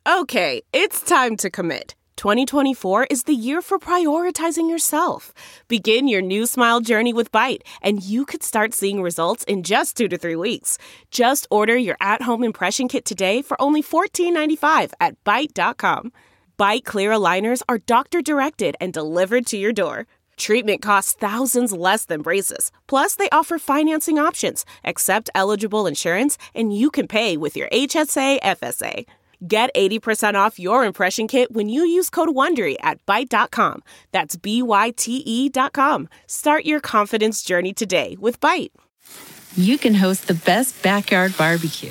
Okay, it's time to commit. 2024 is the year for prioritizing yourself. Begin your new smile journey with Byte, and you could start seeing results in just 2 to 3 weeks. Just order your at-home impression kit today for only $14.95 at Byte.com. Byte Clear aligners are doctor-directed and delivered to your door. Treatment costs thousands less than braces. Plus, they offer financing options, accept eligible insurance, and you can pay with your HSA FSA. Get 80% off your impression kit when you use code WONDERY at Byte.com. That's BYTE.com. Start your confidence journey today with Byte. You can host the best backyard barbecue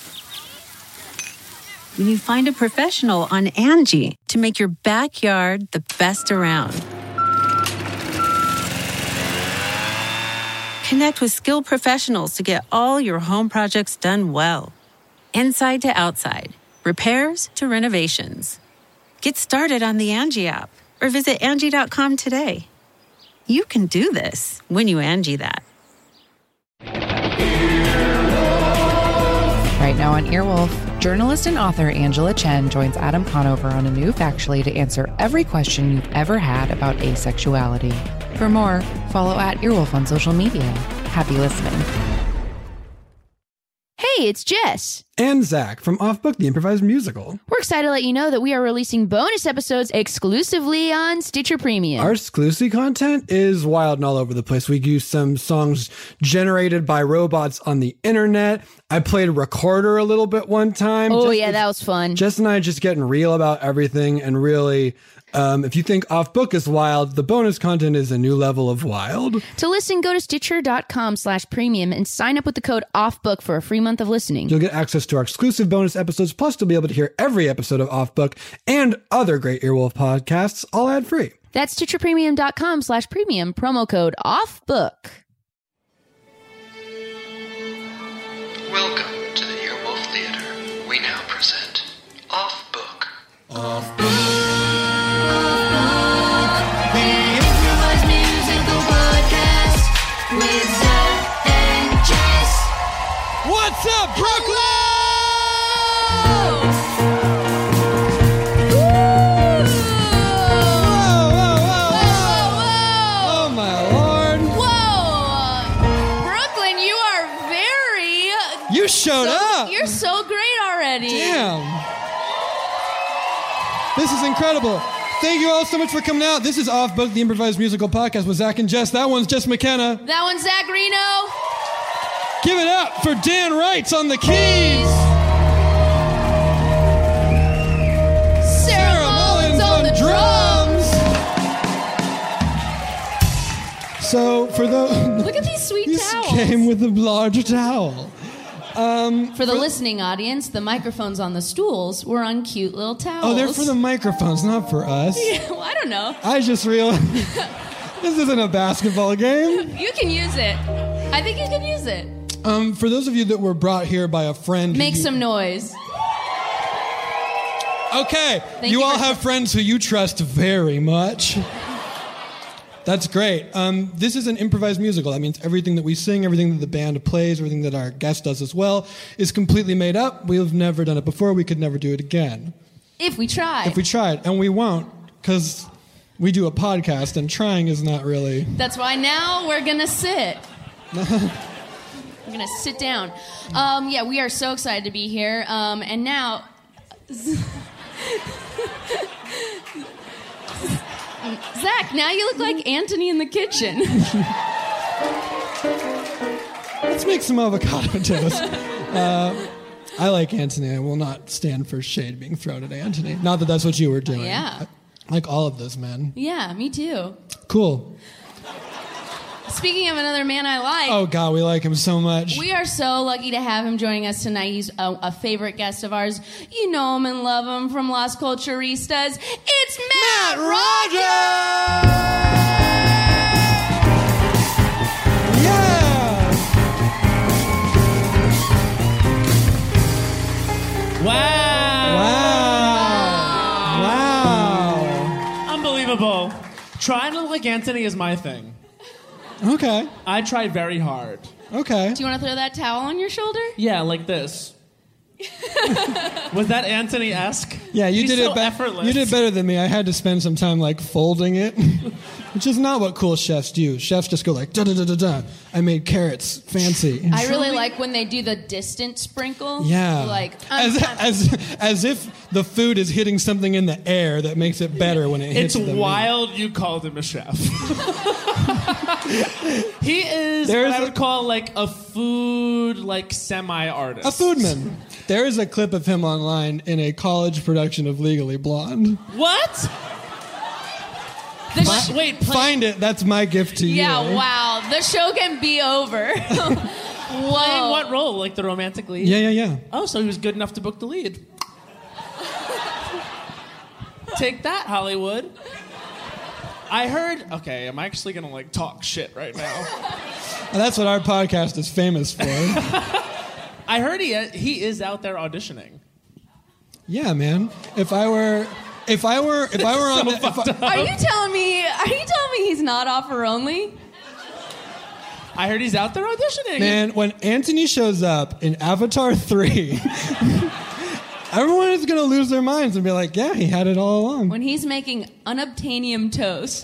when you find a professional on Angie to make your backyard the best around. Connect with skilled professionals to get all your home projects done well. Inside to outside. Repairs to renovations. Get started on the Angie app or visit Angie.com today. You can do this when you Angie that. Right now on Earwolf, journalist and author Angela Chen joins Adam Conover on a new Factually to answer every question you've ever had about asexuality. For more, follow @Earwolf on social media. Happy listening. Hey, it's Jess. And Zach from Off Book, the improvised musical. We're excited to let you know that we are releasing bonus episodes exclusively on Stitcher Premium. Our exclusive content is wild and all over the place. We use some songs generated by robots on the internet. I played a recorder a little bit one time. Oh, yeah, that was fun. Jess and I just getting real about everything and really... if you think Off Book is wild, the bonus content is a new level of wild. To listen, go to Stitcher.com/premium and sign up with the code OFFBOOK for a free month of listening. You'll get access to our exclusive bonus episodes, plus you'll be able to hear every episode of Off Book and other great Earwolf podcasts, all ad-free. That's StitcherPremium.com/premium, promo code OFFBOOK. Welcome to the Earwolf Theater. We now present Off Book. Off Book. With Zach and Jess. What's up, Brooklyn? Oh, my Lord. Whoa! Brooklyn, you are very... You showed up. You're so great already. Damn. This is incredible. Thank you all so much for coming out. This is Off Book, the improvised musical podcast with Zach and Jess. That one's Jess McKenna. That one's Zach Reno. Give it up for Dan Wrights on the keys. Sarah Mullins on the drums. So for the... Look at these sweet towels. This came with a larger towel. For the listening audience, the microphones on the stools were on cute little towels. Oh, they're for the microphones, not for us. Yeah, well, I don't know. I just realized this isn't a basketball game. You can use it. I think you can use it. For those of you that were brought here by a friend... Make some noise. Okay, Thank you you all for- have friends who you trust very much. That's great. This is an improvised musical. That means everything that we sing, everything that the band plays, everything that our guest does as well is completely made up. We've never done it before. We could never do it again. If we tried. If we tried, and we won't, because we do a podcast, and trying is not really... That's why now we're going to sit. We're going to sit down. Yeah, we are so excited to be here. And now... Zach, now you look like Anthony in the kitchen. Let's make some avocado toast. I like Anthony. I will not stand for shade being thrown at Anthony. Not that that's what you were doing. Yeah. I like all of those men. Yeah, me too. Cool. Speaking of another man I like. Oh, God, we like him so much. We are so lucky to have him joining us tonight. He's a favorite guest of ours. You know him and love him from Las Culturistas. It's Matt Rogers! Yeah! Wow. Wow. Unbelievable. Trying to look like Anthony is my thing. Okay. I try very hard. Okay. Do you want to throw that towel on your shoulder? Yeah, like this. Was that Anthony-esque? Yeah, you He's did so it effortless. You did better than me. I had to spend some time like folding it, which is not what cool chefs do. Chefs just go like da da da da da. I made carrots fancy. I really like when they do the distant sprinkle. Yeah, Like, as if the food is hitting something in the air that makes it better when it hits It's the meat. wild you called him a chef. He is There's what I a- would call like a food like semi-artist. A foodman. There is a clip of him online in a college production of Legally Blonde. What? Wait, Find it. That's my gift to you. yeah, wow. The show can be over. Playing Whoa. what role? Like the romantic lead? Yeah. Oh, so he was good enough to book the lead. Take that, Hollywood. I heard. Okay, I'm actually gonna like talk shit right now. And that's what our podcast is famous for. I heard he is out there auditioning. Yeah, man. If I were on the, Are you telling me he's not offer only? I heard he's out there auditioning. man, when Anthony shows up in Avatar 3, everyone is going to lose their minds and be like, yeah, he had it all along. When he's making unobtainium toast.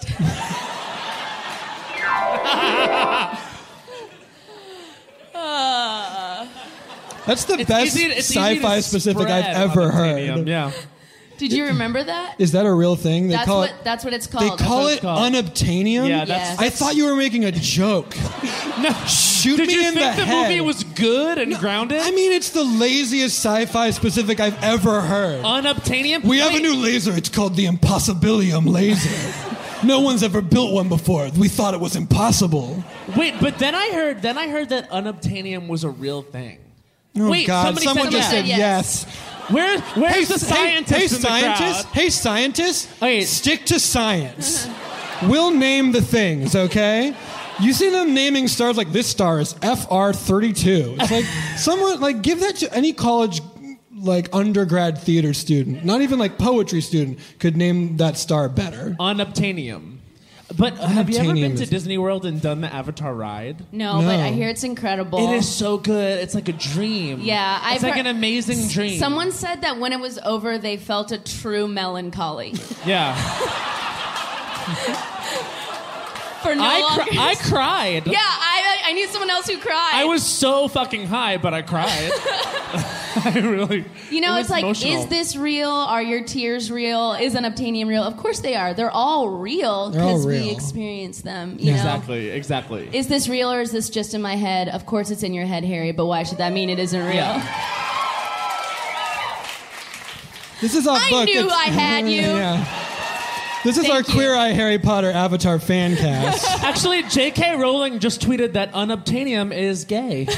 That's the It's best easy to sci-fi specific spread I've ever unobtainium, heard. Yeah. Did you remember that? Is that a real thing? They That's call what it. that's what it's They called. call what it it's called. unobtainium. Yeah, Yes. I thought you were making a joke. No. Shoot Did me you in think the the head. movie was good and grounded? I mean, it's the laziest sci-fi specific I've ever heard. Unobtainium? We have a Wait, new laser. It's called the Impossibilium laser. No one's ever built one before. We thought it was impossible. Wait, but then I heard that unobtainium was a real thing. Oh Wait, God! somebody Someone said just that. said yes. Where's the scientist in the crowd? Hey, scientists! Okay. Stick to science. We'll name the things, okay? You see them naming stars like this star is FR32. It's like someone like give that to any college like undergrad theater student, not even like poetry student, could name that star better. Unobtainium. But have you ever been Unobtainium to is- Disney World and done the Avatar ride? No, but I hear it's incredible. It is so good. It's like a dream. Yeah, it's like an amazing dream. Someone said that when it was over, they felt a true melancholy. Yeah. For no longer. I cried. Yeah, I need someone else who cried. I was so fucking high, but I cried. I really. You know, it it's was like, emotional. is this real? Are your tears real? Is unobtainium real? Of course they are. They're all real They're all because we real. experience them. You know? Exactly. Is this real or is this just in my head? Of course it's in your head, Harry, but why should that mean it isn't real? Yeah. This is our I book. knew I had you. Yeah. This is Thank our you. Queer Eye Harry Potter Avatar fan cast. Actually, J.K. Rowling just tweeted that unobtainium is gay.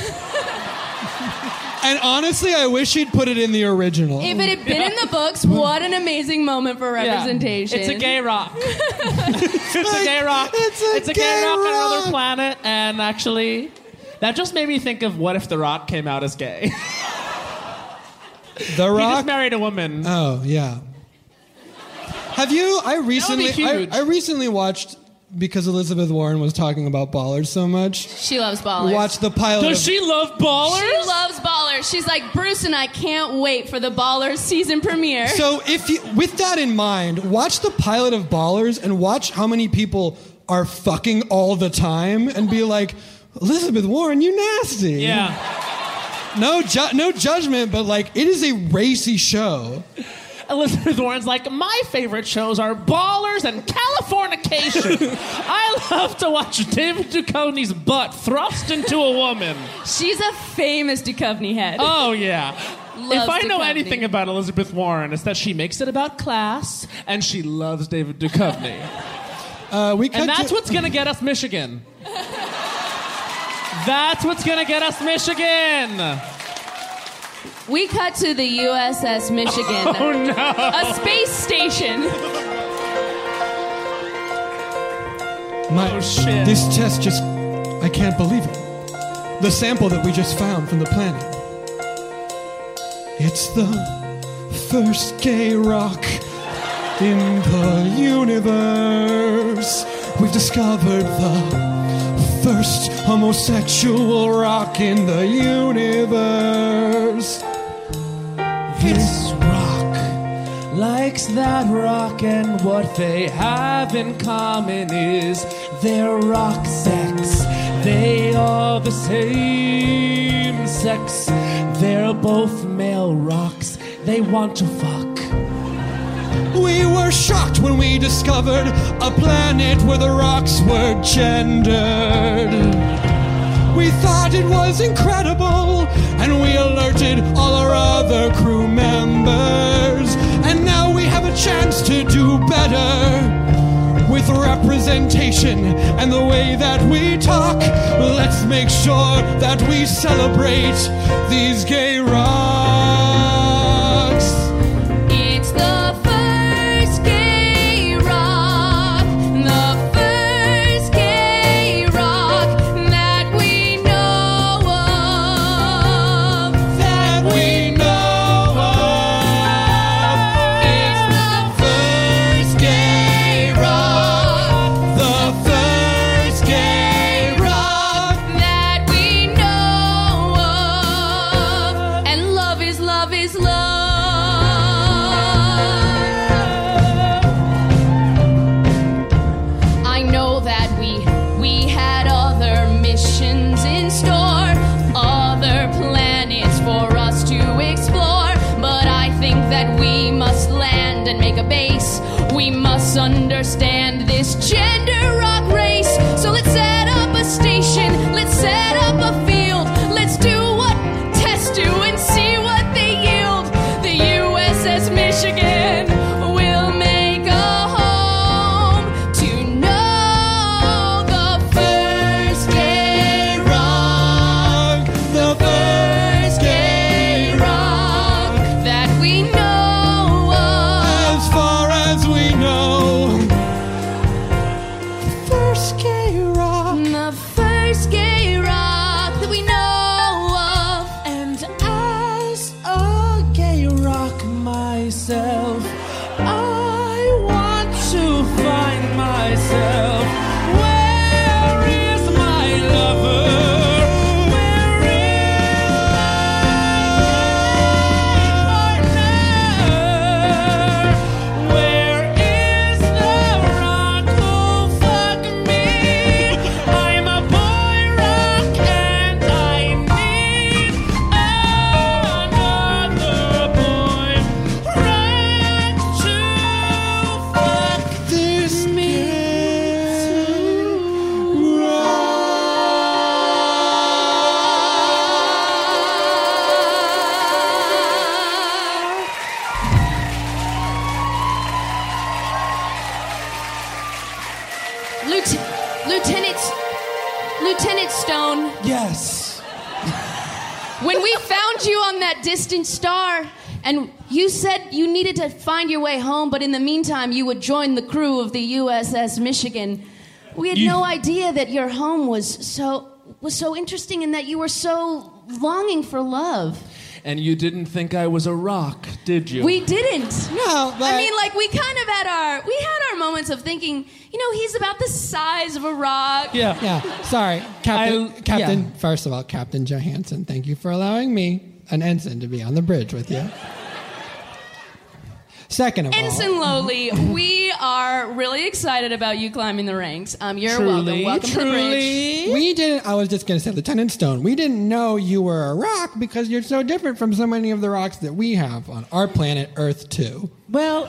And honestly, I wish she'd put it in the original. If it had been in the books, what an amazing moment for representation. Yeah. It's a gay rock. It's a gay rock. It's a gay gay rock on rock. another planet. And actually, that just made me think of what if The Rock came out as gay? The He Rock. just married a woman. Oh yeah. Have you? I recently, huge. I recently watched because Elizabeth Warren was talking about Ballers so much. She loves Ballers. Watched the pilot. Does she love ballers? She loves Ballers. She's like, Bruce and I can't wait for the Ballers season premiere. So if you, with that in mind, watch the pilot of Ballers and watch how many people are fucking all the time and be like, Elizabeth Warren, you nasty. Yeah. No judgment, but like it is a racy show. Elizabeth Warren's like, my favorite shows are Ballers and Californication. I love to watch David Duchovny's butt thrust into a woman. She's a famous Duchovny head. Oh, yeah. Loves If I know Duchovny. anything about Elizabeth Warren, it's that she makes it about class and she loves David Duchovny. We cut And that's to- what's going to get us Michigan. That's what's going to get us Michigan. We cut to the USS Michigan. Oh, no. A space station. Oh, shit. This test just, I can't believe it. The sample that we just found from the planet. It's the first gay rock in the universe. We've discovered the first homosexual rock in the universe. This rock likes that rock, and what they have in common is their rock sex. They are the same sex. They're both male rocks. They want to fuck. We were shocked when we discovered a planet where the rocks were gendered. We thought it was incredible, and we alerted all our other crew members. And now we have a chance to do better with representation and the way that we talk. Let's make sure that we celebrate these gay rocks. It's the first gay rock, the first gay rock that we know of. That we know of. It's the first gay rock. The first gay rock. That we know of. And love is love is love. I know that we had other missions in store, other planets for us to explore, but I think that we must land and make a base. We must understand this gender rock race. So let's set up a station, let's set up a field, let's do what tests do and see what they yield. The USS Michigan will make a home to know the first gay rock, The first gay rock that we know of. As far as we know, the first gay rock. The first gay rock that we know of. And as a gay rock myself, I want to find myself. Where is my lover? Where is my partner? Where is the rock who'll fuck me? I'm a boy rock and I need another boy rock to fuck This me Lieutenant Stone, Yes. when we found you on that distant star, and you said you needed to find your way home, but in the meantime you would join the crew of the USS Michigan, we had no idea that your home was so interesting and that you were so longing for love. And you didn't think I was a rock, did you? We didn't. No, but I mean, like, we kind of had our moments of thinking, you know, he's about the size of a rock. Yeah. yeah. Sorry, Captain. First of all, Captain Johansson, thank you for allowing me, an ensign, to be on the bridge with you. Second of all, Ensign Lowly, we are really excited about you climbing the ranks. You're Truly, welcome to the bridge. we didn't. I was just going to say, Lieutenant Stone, we didn't know you were a rock because you're so different from so many of the rocks that we have on our planet Earth 2. Well,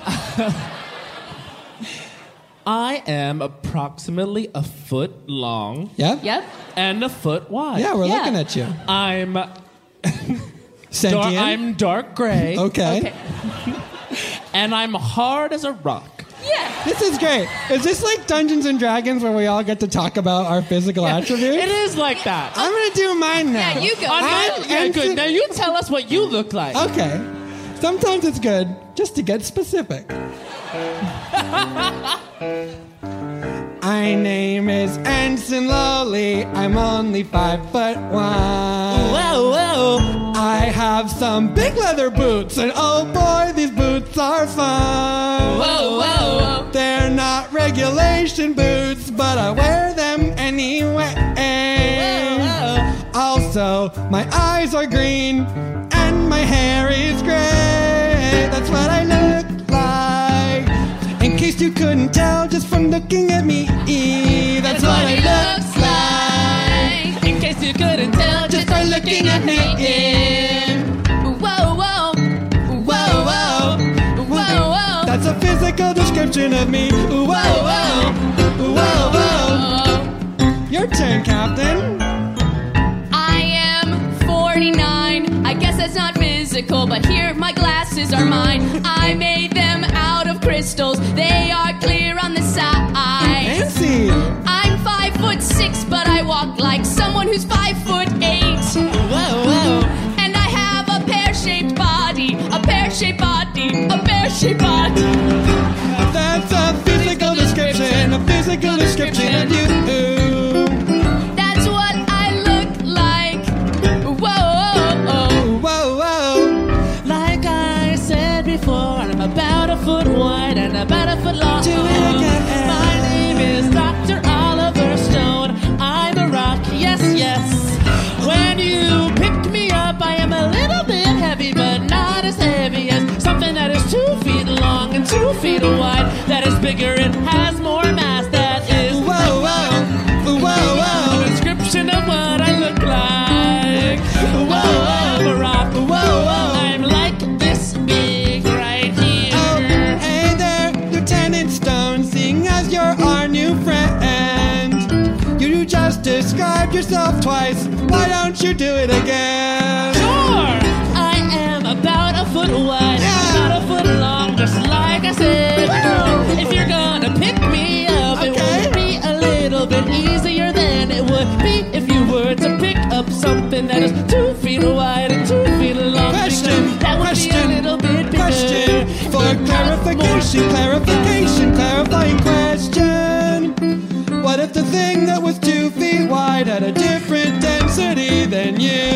I am approximately a foot long Yep. Yep. and a foot wide. Yeah, we're Yeah. looking at you. I'm Sentient. I'm dark gray. Okay. And I'm hard as a rock. Yeah. This is great. Is this like Dungeons and Dragons where we all get to talk about our physical attributes? It is like that. I'm going to do mine now. Yeah, you go. Yeah, good. Now you tell us what you look like. Okay. Sometimes it's good just to get specific. My name is Ensign Lowly. I'm only 5'1". Whoa, whoa. I have some big leather boots, and oh boy, these boots are fun. Whoa, whoa, whoa. They're not regulation boots, but I wear them anyway. Whoa, whoa. I'll so my eyes are green and my hair is gray. That's what I look like. In case you couldn't tell just from looking at me, that's what I look like. In case you couldn't tell Just by looking at me, Whoa, whoa, whoa, whoa, whoa, whoa. that's a physical description of me. Whoa, whoa, whoa, whoa. Your turn, Captain. I am 49. I guess that's not physical, but here my glasses are mine. I made them out of crystals. They are clear on the side. Fancy. I'm 5'6", but I walk like someone who's 5'8". Whoa, whoa. And I have a pear-shaped body, a pear-shaped body, a pear-shaped body. That's a physical description, a physical description of you. That's what I look like. Whoa, Whoa, whoa. Like I said before, I'm about a foot wide and about a foot long. Do it again. My name is Dr. Oliver Stone. I'm a rock, yes, yes. When you pick me up, I am a little bit heavy, but not as heavy as something that is 2 feet long and 2 feet wide. That is bigger and has more mass. That is Whoa, whoa. Whoa, whoa. a description of what I look like. I'm a rock. I'm like this big right here. Oh, hey there, Lieutenant Stone, seeing as you're our new friend. You just described yourself twice. Why don't you do it again? Sure, I am about a foot wide, Yeah. about a foot long, just like I said. If you're gonna pick me up, it Okay. would be a little bit easier than it would be if you were to pick up something that is 2 feet wide and 2 feet long. Question, because that would question, be a little bit bigger. question. For clarification, clarifying question. What if the thing that was 2 feet wide had a different density than you?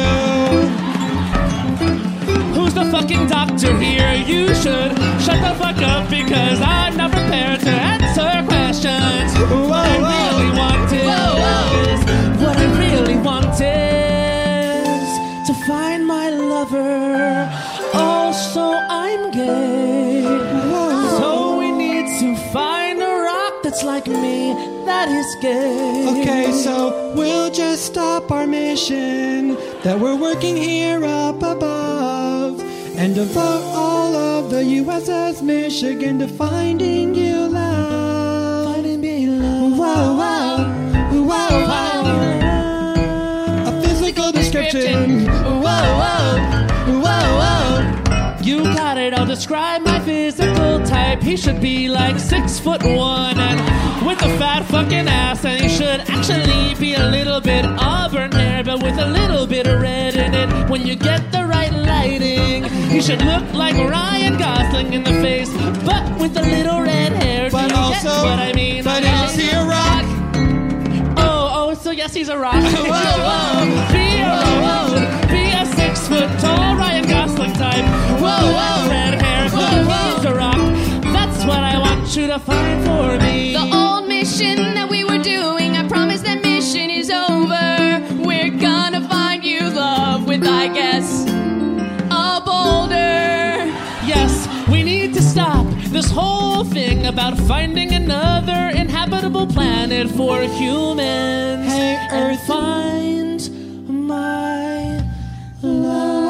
Who's the fucking doctor here? You should shut the fuck up because I'm not prepared to answer questions. What I really want is, what I really want is to find my lover. Also, I'm gay. So we need to find a rock that's like me, that is gay. Okay, so we'll just stop our mission that we're working here up above and devote all of the USS Michigan to finding you love. Finding me love. Whoa, whoa, whoa, whoa. A physical description. Whoa, whoa, whoa, whoa. You got it, I'll describe my physical type. He should be like 6'1" and with a fat fucking ass. And he should actually be a little bit auburn hair, but with a little bit of red in it. When you get the right lighting, he should look like Ryan Gosling in the face, but with a little red hair. But Do you also, get what I mean? but is he a rock? Oh, so yes, he's a rock. Be a 6 foot tall Ryan Gosling type. Red hair. He's a rock. That's what I want you to find for me. The old mission that we were doing, I promise that mission is over. We're gonna find you love with, I guess, a boulder. Yes, we need to stop this whole thing about finding another inhabitable planet for humans. Hey, and Earth. find my love.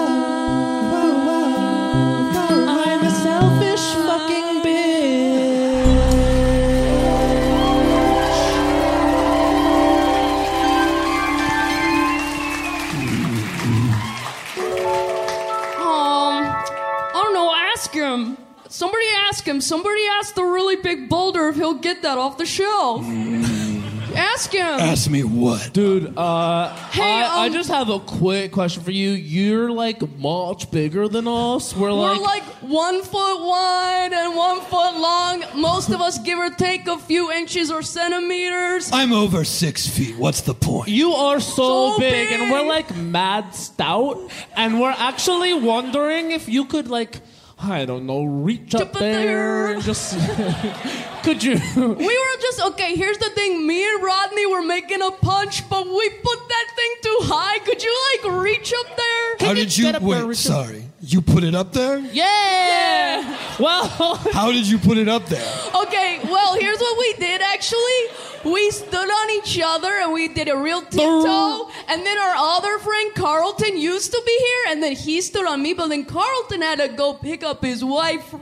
I'm a selfish fucking bitch. I don't know, ask him. Somebody ask him. Somebody ask the really big boulder if he'll get that off the shelf. Ask him. Ask me what? Dude, I just have a quick question for you. You're like much bigger than us. We're like 1 foot wide and 1 foot long. Most of us, give or take a few inches or centimeters. I'm over 6 feet. What's the point? you are so big, big. and we're like mad stout, and we're actually wondering if you could like, I don't know, reach up there and just could you? We were just, okay, here's the thing. Me and Rodney were making a punch, but we put that thing too high. Could you, like, reach up there? How did you... Wait, sorry. You put it up there? Yeah. Well... How did you put it up there? Okay, well, here's what we did, actually. We stood on each other, and we did a real tiptoe. And then our other friend, Carlton, used to be here, and then he stood on me, but then Carlton had to go pick up his wife.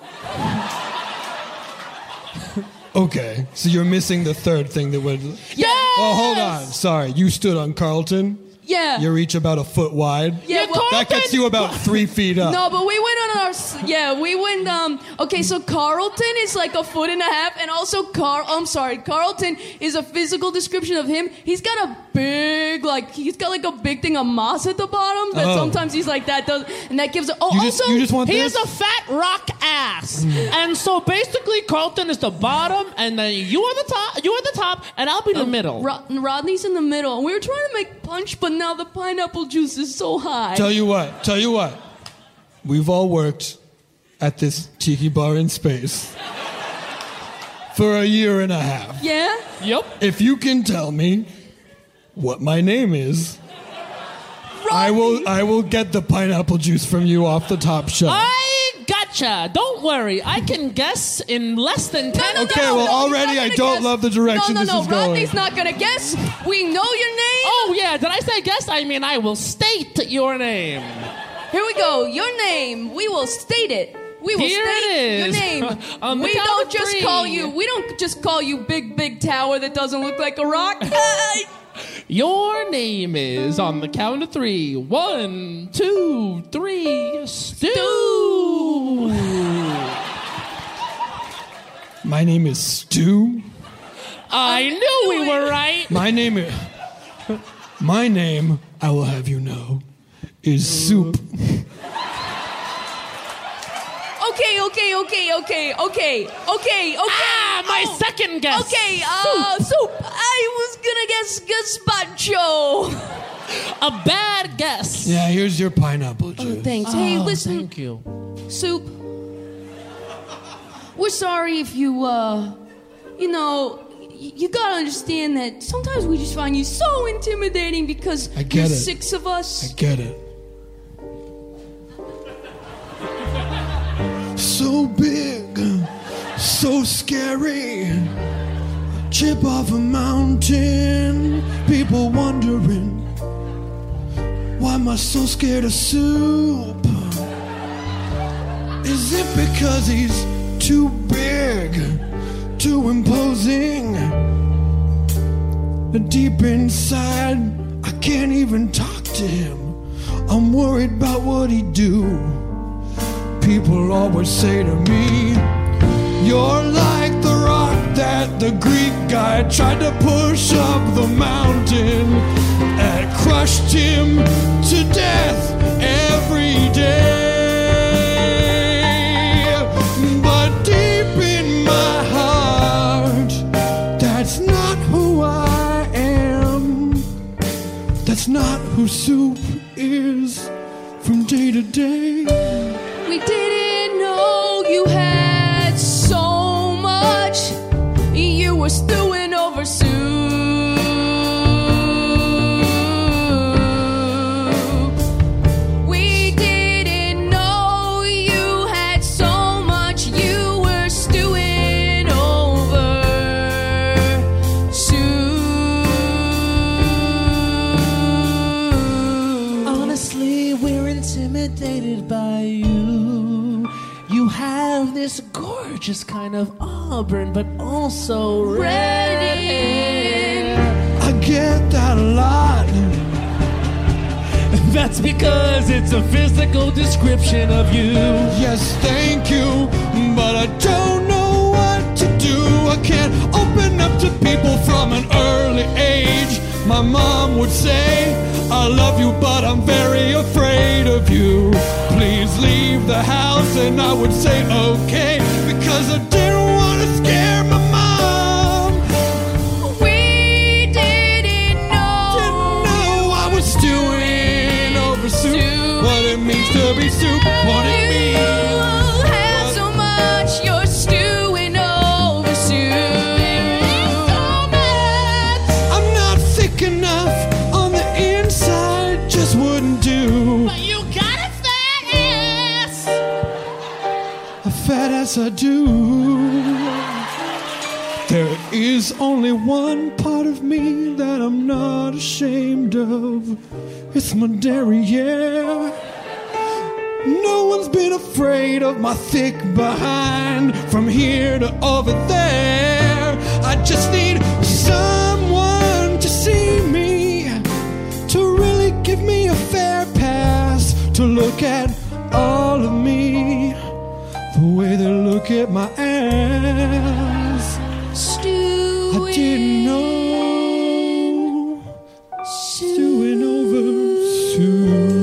Okay, so you're missing the third thing that would... Yeah. Oh, hold on. Sorry, you stood on Carlton? Yeah. You're each about a foot wide? Yeah, well, that gets you about 3 feet up. No, but we went on our... Yeah, we went... Okay, so Carlton is like a foot and a half, and also Carlton is a physical description of him. He's got a big, he's got like a big thing of moss at the bottom that sometimes he's like that does, and that gives... you just want he this? has a fat rock ass. And so basically Carlton is the bottom, and then you are the top, and I'll be in the middle. Rodney's in the middle, and we were trying to make punch, but now the pineapple juice is so high. Tell you what. We've all worked at this tiki bar in space for a year and a half. Yeah? Yep. If you can tell me what my name is, I will get the pineapple juice from you off the top shelf. I gotcha. Don't worry. I can guess in less than 10 already I don't love the direction this is going. Rodney's not going to guess. We know your name. Oh, yeah. Did I say guess? I mean, I will state your name. Here we go. Your name. We will state it. We will Here state it is. your name. We don't just call you big tower that doesn't look like a rock. Your name is on the count of 3. 1, 2, 3. Stu. My name is Stu. I knew we were right. My name, I will have you know, is Soup. Okay. My second guess. Okay, Soup. I was gonna guess gazpacho. A bad guess. Yeah, here's your pineapple juice. Thanks. Hey, listen. Thank you. Soup. We're sorry if you gotta understand that sometimes we just find you so intimidating because there's 6 of us. I get it. So big, so scary. Chip off a mountain. People wondering, why am I so scared of Soup? Is it because he's too big, too imposing? But deep inside, I can't even talk to him. I'm worried about what he'd do. People always say to me, you're like the rock that the Greek guy tried to push up the mountain and crushed him to death every day. But deep in my heart, that's not who I am. That's not who Soup is from day to day. We didn't know you had so much. You were stewing over Soup. We didn't know you had so much. You were stewing over Soup. Honestly, we're intimidated by you. You have this gorgeous kind of auburn, but also red hair. I get that a lot. That's because it's a physical description of you. Yes, thank you, but I don't know what to do. I can't open up to people from an early age. My mom would say, I love you, but I'm very afraid of you. Please leave the house, and I would say okay, because I didn't want to scare my mom. We didn't know I was stewing over Soup. What it means to be Soup, what it means. you had so much. You're stewing over yes I do. There is only one part of me that I'm not ashamed of. It's my derriere. No one's been afraid of my thick behind. From here to over there, I just need someone to see me, to really give me a fair pass, to look at all of me the way they look at my ass. Stewing. I didn't know. Stewing over Sue.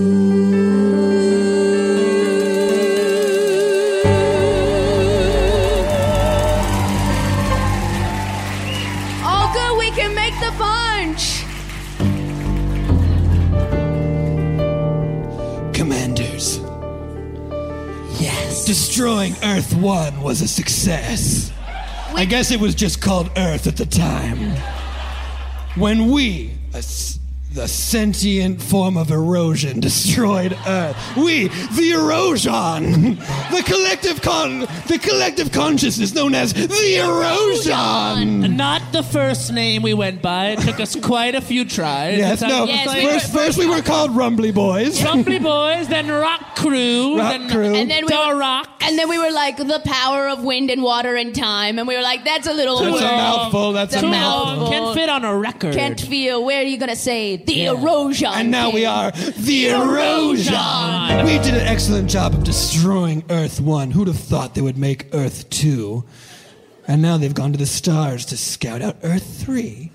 All good, we can make the punch. Commanders. Yes. Destroying Earth 1 was a success. I guess it was just called Earth at the time. When we, the sentient form of erosion, destroyed Earth. We, the erosion, the collective consciousness known as the erosion. Not the first name we went by. It took us quite a few tries. Yes, no. Yes, First we were called Rumbly Boys. Rumbly Boys, then Rock Crew, Rock Crew. And then Rock. And then we were like, the power of wind and water and time. And we were like, that's a little That's a long. mouthful. That's a Too mouthful. long. Can't fit on a record. Can't feel. Where are you going to say? The erosion. And now we are the erosion. We did an excellent job of destroying Earth 1. Who'd have thought they would make Earth 2? And now they've gone to the stars to scout out Earth 3.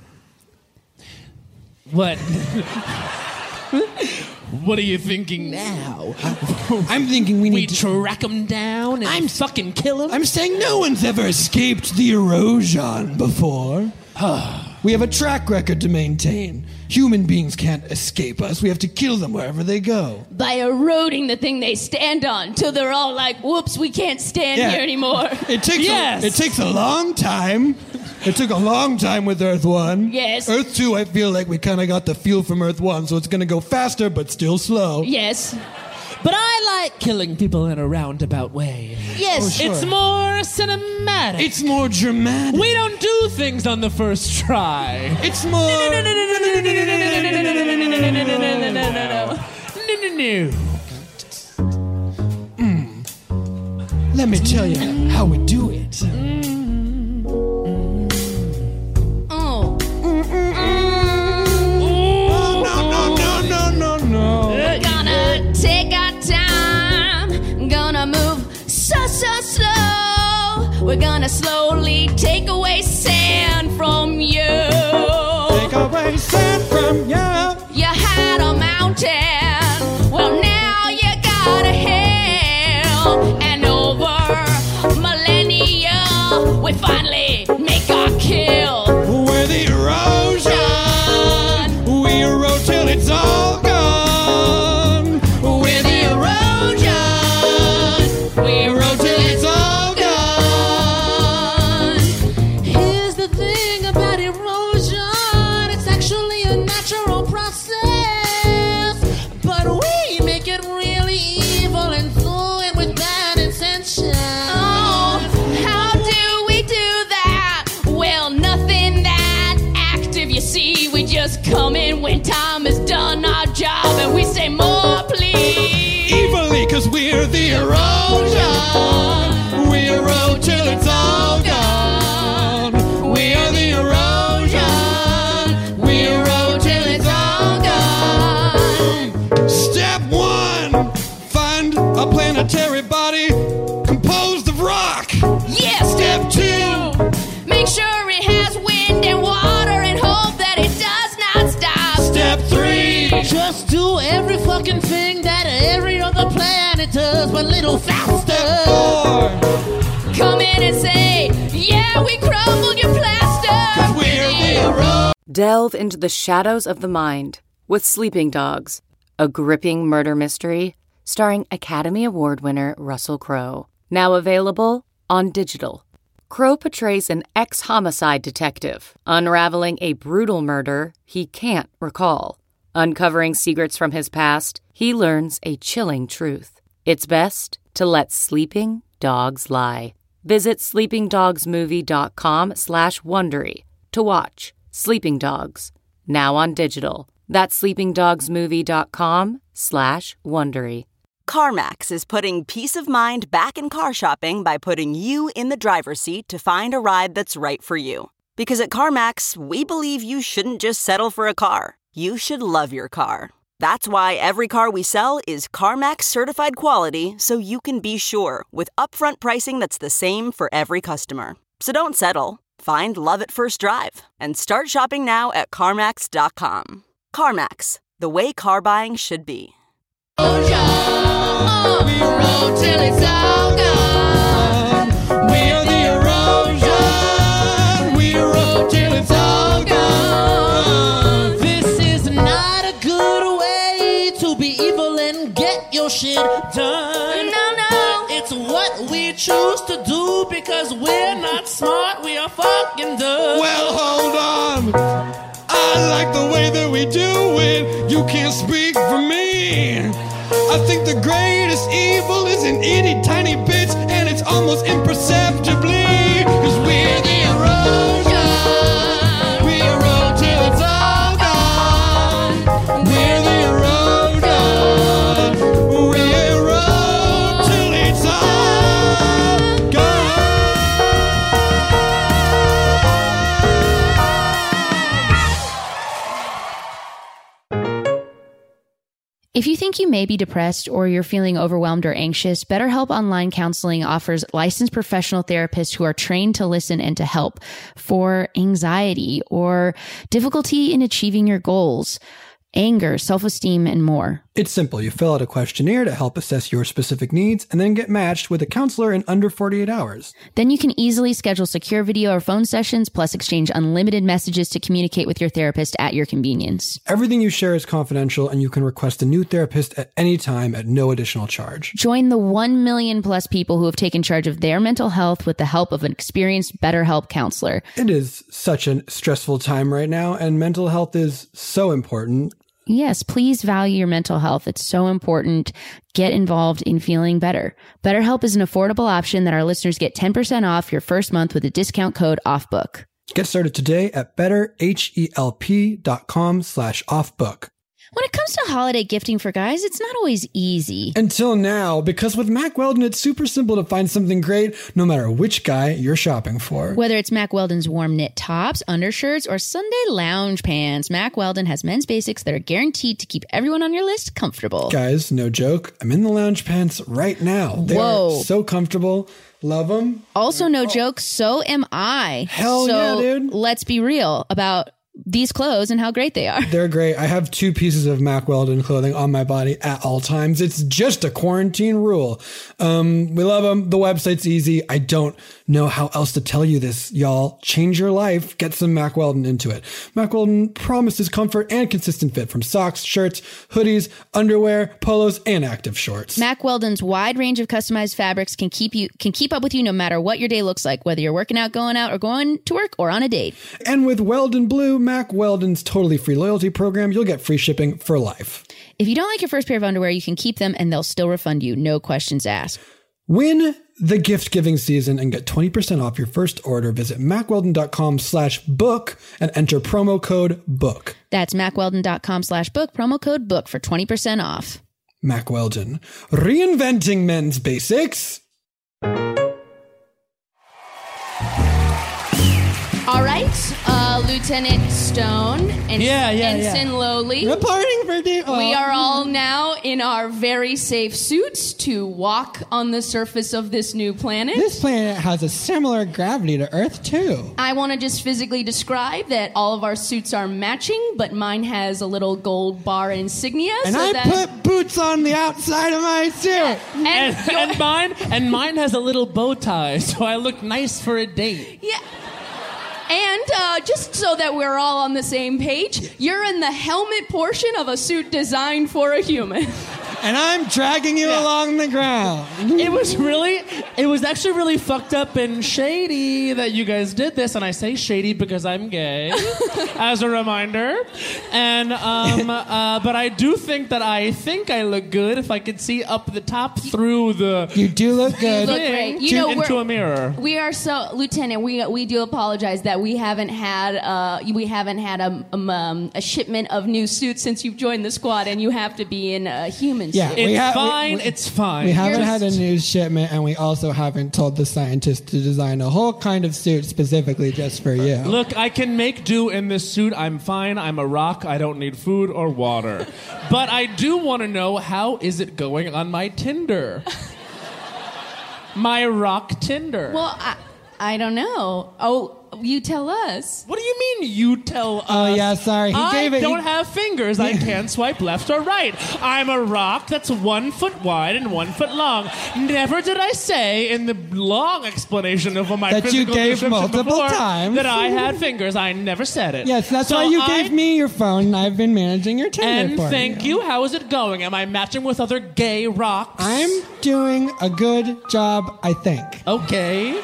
What? What are you thinking now? I'm thinking we We need to... track them down and fucking kill them? I'm saying no one's ever escaped the erosion before. We have a track record to maintain. Human beings can't escape us. We have to kill them wherever they go. By eroding the thing they stand on till they're all like, whoops, we can't stand Yeah. here anymore. It takes Yes. it takes a long time. It took a long time with Earth 1. Yes. Earth 2, I feel like we kind of got the feel from Earth 1, so it's going to go faster, but still slow. Yes. But I like killing people in a roundabout way. Yes. Oh, sure. It's more cinematic. It's more dramatic. We don't do things on the first try. It's more... No. Let me tell you how we do it. Oh. No. We're gonna take our time. Gonna move so slow. We're gonna slowly take away sand from you. Take away sand from you. You had a mountain. Well, now you got a hill. And over millennia, we finally make our kill. We're the erosion. We erode till it's all gone. We're the erosion. We erode till it's all gone. Here's the thing about erosion, it's actually a natural process, but we make it really evil and do it with bad intention. Oh, how do we do that? Well, nothing that active, you see. We just come in when time has done our job and we say more, please. Evilly, cause we're the erosion. We erode till it's all gone. We are the erosion. We erode till it's all gone. Step 1, find a planetary body composed of rock. Yeah, step 2, make sure it has wind and water and hope that it does not stop. Step 3, Just do every fucking thing that every other planet does, but a little faster. Step 4, Come in and say, yeah, we crumbled your plaster. we're the erosion. Delve into the shadows of the mind with Sleeping Dogs, a gripping murder mystery starring Academy Award winner Russell Crowe. Now available on digital. Crowe portrays an ex-homicide detective unraveling a brutal murder he can't recall. Uncovering secrets from his past, he learns a chilling truth. It's best to let sleeping dogs lie. Visit sleepingdogsmovie.com/Wondery to watch Sleeping Dogs, now on digital. That's sleepingdogsmovie.com/Wondery. CarMax is putting peace of mind back in car shopping by putting you in the driver's seat to find a ride that's right for you. Because at CarMax, we believe you shouldn't just settle for a car. You should love your car. That's why every car we sell is CarMax certified quality, so you can be sure with upfront pricing that's the same for every customer. So don't settle. Find love at first drive and start shopping now at CarMax.com. CarMax, the way car buying should be. We roll till it's all gone. We are the erosion. We roll till it's all gone. This is not a good way to be evil and get your shit done. No. It's what we choose to do because we're not smart. We are fucking dumb. Well, hold on. I like the way that we do it. You can't speak for me. I think the greatest evil is in itty tiny bits, and it's almost imperceptibly, 'cause we're the erosion. We erode till it's all gone. We're the erosion. We erode till it's all gone. If you think you may be depressed or you're feeling overwhelmed or anxious, BetterHelp Online Counseling offers licensed professional therapists who are trained to listen and to help for anxiety or difficulty in achieving your goals, anger, self-esteem, and more. It's simple. You fill out a questionnaire to help assess your specific needs and then get matched with a counselor in under 48 hours. Then you can easily schedule secure video or phone sessions, plus exchange unlimited messages to communicate with your therapist at your convenience. Everything you share is confidential, and you can request a new therapist at any time at no additional charge. Join the 1 million plus people who have taken charge of their mental health with the help of an experienced BetterHelp counselor. It is such a stressful time right now, and mental health is so important. Yes, please value your mental health. It's so important. Get involved in feeling better. BetterHelp is an affordable option that our listeners get 10% off your first month with a discount code OFFBOOK. Get started today at betterhelp.com/offbook. When it comes to holiday gifting for guys, it's not always easy. Until now, because with Mack Weldon, it's super simple to find something great no matter which guy you're shopping for. Whether it's Mack Weldon's warm knit tops, undershirts, or Sunday lounge pants, Mack Weldon has men's basics that are guaranteed to keep everyone on your list comfortable. Guys, no joke. I'm in the lounge pants right now. They are so comfortable. Love them. Also, no joke, so am I. Hell yeah, dude. Let's be real about these clothes and how great they are. They're great. I have 2 pieces of Mack Weldon clothing on my body at all times. It's just a quarantine rule. We love them. The website's easy. I don't know how else to tell you this, y'all. Change your life. Get some Mack Weldon into it. Mack Weldon promises comfort and consistent fit from socks, shirts, hoodies, underwear, polos, and active shorts. Mack Weldon's wide range of customized fabrics can keep up with you no matter what your day looks like, whether you're working out, going out, or going to work, or on a date. And with Weldon Blue, Mack Weldon's totally free loyalty program, you'll get free shipping for life. If you don't like your first pair of underwear, you can keep them and they'll still refund you. No questions asked. Win the gift giving season and get 20% off your first order. Visit MackWeldon.com/book and enter promo code BOOK. That's MackWeldon.com/book, promo code BOOK for 20% off. Mack Weldon, reinventing men's basics. All right, Lieutenant Stone and Ensign Lowly. Reporting for duty. We are all now in our very safe suits to walk on the surface of this new planet. This planet has a similar gravity to Earth, too. I want to just physically describe that all of our suits are matching, but mine has a little gold bar insignia. And so I put boots on the outside of my suit. And mine has a little bow tie, so I look nice for a date. Yeah. And just so that we're all on the same page, you're in the helmet portion of a suit designed for a human. And I'm dragging you along the ground. It was actually really fucked up and shady that you guys did this, and I say shady because I'm gay, as a reminder. And but I do think I look good if I could see up the top through the. You do look good. You look great. Into a mirror. We are so, Lieutenant. We do apologize that we haven't had a shipment of new suits since you've joined the squad, and you have to be in a human suit. It's fine. We haven't had a new shipment, and we also haven't told the scientists to design a whole kind of suit specifically just for you. Look, I can make do in this suit. I'm fine. I'm a rock. I don't need food or water. But I do want to know, how is it going on my Tinder? My rock Tinder. Well, I don't know. Oh, you tell us. What do you mean you tell us? Oh, yeah, sorry. I don't have fingers. I can't swipe left or right. I'm a rock that's 1 foot wide and 1 foot long. Never did I say in the long explanation of my that you physical gave description multiple before times that I had fingers. I never said it. Yes, that's why you gave me your phone, and I've been managing your Tinder for you. And thank you. How is it going? Am I matching with other gay rocks? I'm doing a good job, I think. Okay.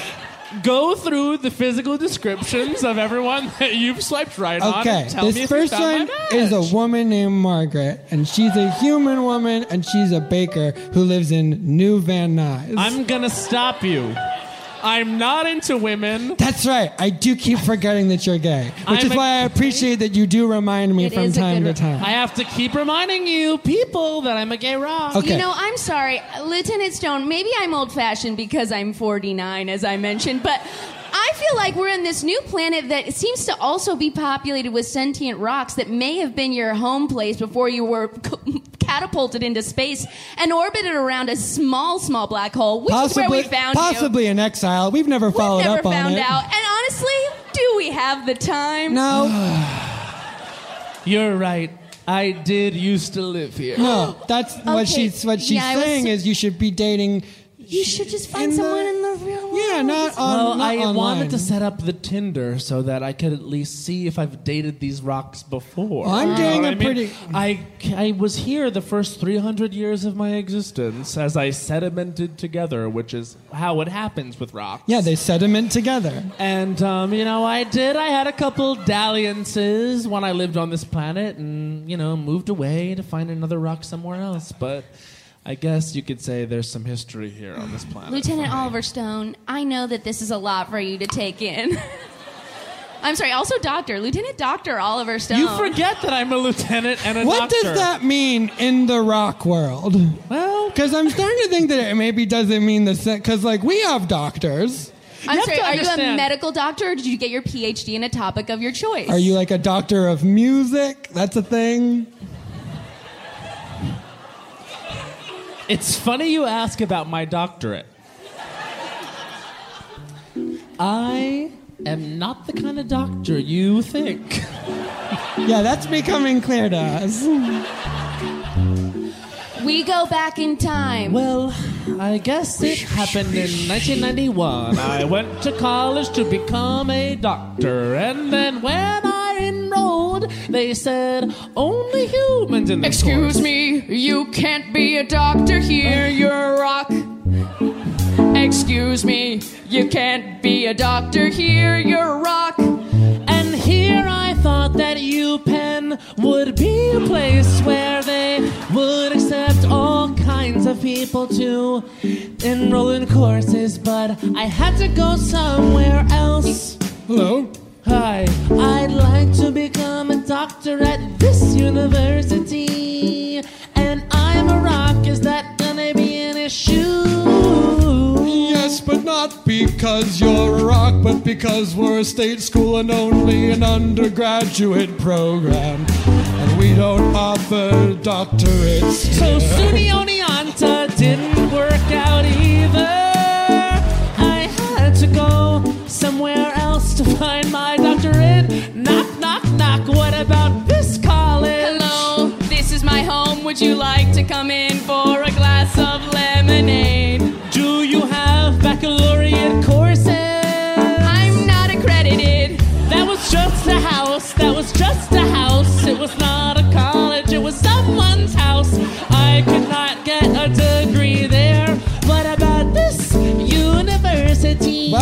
Go through the physical descriptions of everyone that you've swiped right on. Okay, And tell me this if first you found one my match. is a woman named Margaret, and she's a human woman, and she's a baker who lives in New Van Nuys. I'm gonna stop you. I'm not into women. That's right. I do keep forgetting that you're gay, which is why I appreciate that you do remind me from time to time. I have to keep reminding you, people, that I'm a gay rock. Okay. You know, I'm sorry, Lieutenant Stone, maybe I'm old-fashioned because I'm 49, as I mentioned, but I feel like we're in this new planet that seems to also be populated with sentient rocks that may have been your home place before you were catapulted into space and orbited around a small black hole, which is where we found you. Possibly in exile. We've never followed up on it. Never found out. And honestly, do we have the time? No. You're right. I did used to live here. No, that's what she's saying is you should be dating. You should just find someone in the real world. Yeah, not online. Wanted to set up the Tinder so that I could at least see if I've dated these rocks before. Well, I'm doing a pretty. I was here the first 300 years of my existence as I sedimented together, which is how it happens with rocks. Yeah, they sediment together. And, I had a couple dalliances when I lived on this planet and, moved away to find another rock somewhere else. But I guess you could say there's some history here on this planet. Lieutenant Oliver Stone, I know that this is a lot for you to take in. I'm sorry, also Lieutenant Dr. Oliver Stone. You forget that I'm a lieutenant and a doctor. What does that mean in the rock world? Well, because I'm starting to think that it maybe doesn't mean the same, because, we have doctors. I'm sorry, are you a medical doctor or did you get your PhD in a topic of your choice? Are you like a doctor of music? That's a thing? It's funny you ask about my doctorate. I am not the kind of doctor you think. Yeah, that's becoming clear to us. We go back in time. Well, I guess it happened in 1991. I went to college to become a doctor, and then when I enrolled, they said only humans in this Excuse course. me, you can't be a doctor here, you're a rock. Excuse me, you can't be a doctor here, you're a rock. And here I thought that UPenn would be a place where they would accept all kinds of people to enroll in courses, but I had to go somewhere else. Hello? Hi, I'd like to become a doctor at this university, and I'm a rock. Is that gonna be an issue? Yes, but not because you're a rock, but because we're a state school and only an undergraduate program, and we don't offer doctorates. So SUNY Oneonta didn't work out either. I had to go somewhere else to find my doctorate. Knock, knock, knock. What about this college? Hello, this is my home. Would you like to come in for a glass of lemonade? Do you have baccalaureate courses? I'm not accredited. That was just a house. That was just a house. It was not a college. It was someone's house. I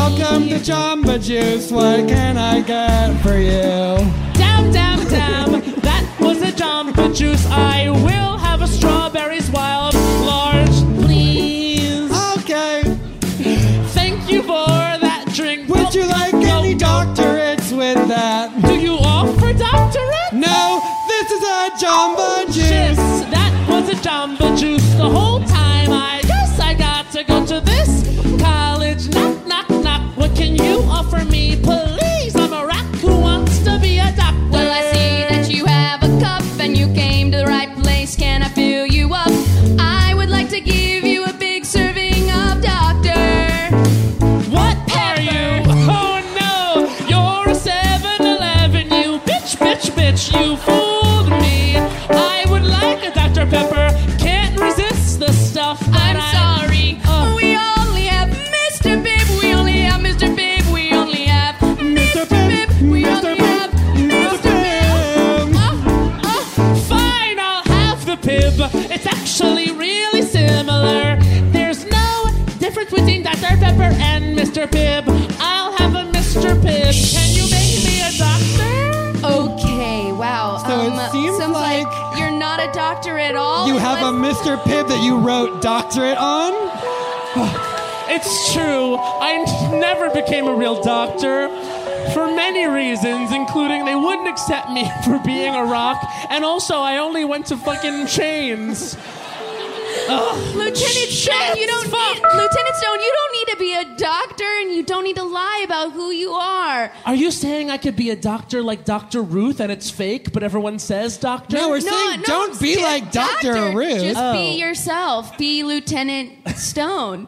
Welcome to Jamba Juice. What can I get for you? Damn, that was a Jamba Juice. I will have a strawberries wild large, please. Okay. Thank you for that drink. Would you like any doctorates with that? Do you offer doctorates? No, this is a Jamba Juice. Yes, that was a Jamba Juice the whole time. I guess I got to go to this college. Knock, knock, knock. What can you offer me, please? I'm a rock who wants to be a doctor. Well, I see that you have a cup and you came to the right place. Can I fill you up? I would like to give you a big serving of Dr. What are you? Oh no, you're a 7-Eleven, you bitch, you fooled me. I would like a Dr. Pepper, can't resist the stuff. I'm sorry, we only have Mr. Pibb, we only have Mr. Pibb, we only have Mr. Pibb, we only have Mr. Pibb. Fine, I'll have the Pibb. It's actually really similar. There's no difference between Dr. Pepper and Mr. Pibb. I'll have a Mr. Pibb. Can you make me a doctor? Okay, wow. So it seems sounds like you're not a doctor at all. You have a Mr. Pibb that you wrote doctorate on? It's true. I never became a real doctor. For many reasons, including they wouldn't accept me for being a rock, and also I only went to fucking chains. Lieutenant Stone, you don't need to be a doctor, and you don't need to lie about who you are. Are you saying I could be a doctor like Dr. Ruth and it's fake, but everyone says doctor? No, we're saying don't be like Dr. Ruth. Just be yourself. Be Lieutenant Stone.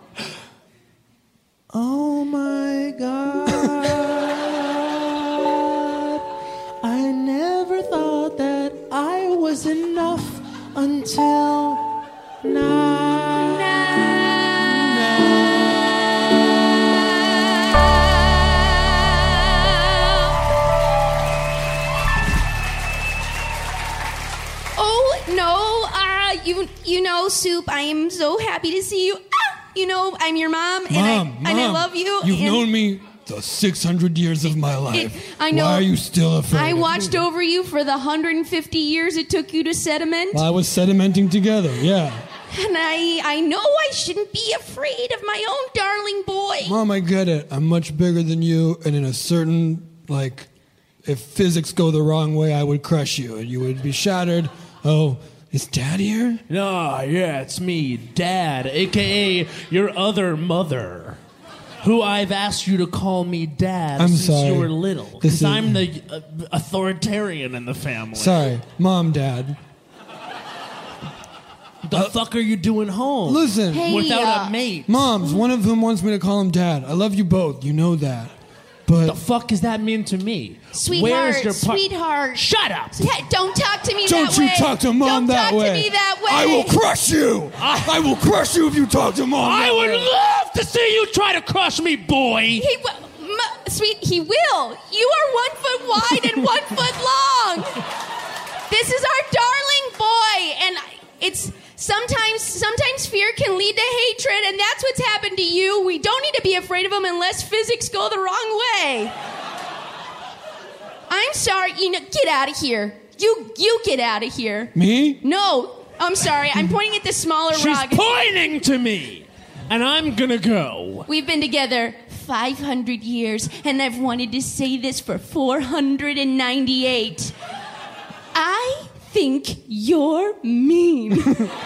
Oh my God. I never thought that I was enough until now. Oh, no, you know, Soup, I am so happy to see you. You know, I'm your mom, and I love you. You've known me the 600 years of my life. I know. Why are you still afraid? I watched over you for the 150 years it took you to sediment. Well, I was sedimenting together, yeah. And I know I shouldn't be afraid of my own darling boy. Mom, I get it. I'm much bigger than you, and in a certain, if physics go the wrong way, I would crush you, and you would be shattered. Oh, is Dad here? No, yeah, it's me, Dad, a.k.a. your other mother, who I've asked you to call me Dad since you were little, because I'm the authoritarian in the family. Sorry, Mom, Dad. The fuck are you doing home? Listen. Without a mate. Moms, one of whom wants me to call him Dad. I love you both, you know that. But the fuck does that mean to me? Sweetheart, sweetheart. Shut up. Don't talk to me that way. Don't you talk to Mom that way. Don't talk to me that way. I will crush you. I will crush you if you talk to Mom I that would way. love to see you try to crush me, boy. He will. You are 1 foot wide and 1 foot long. This is our darling boy, and it's... Sometimes fear can lead to hatred, and that's what's happened to you. We don't need to be afraid of him unless physics go the wrong way. I'm sorry. Get out of here. You get out of here. Me? No. I'm sorry. I'm pointing at the smaller rock. She's pointing to me, and I'm gonna go. We've been together 500 years, and I've wanted to say this for 498. I think you're mean.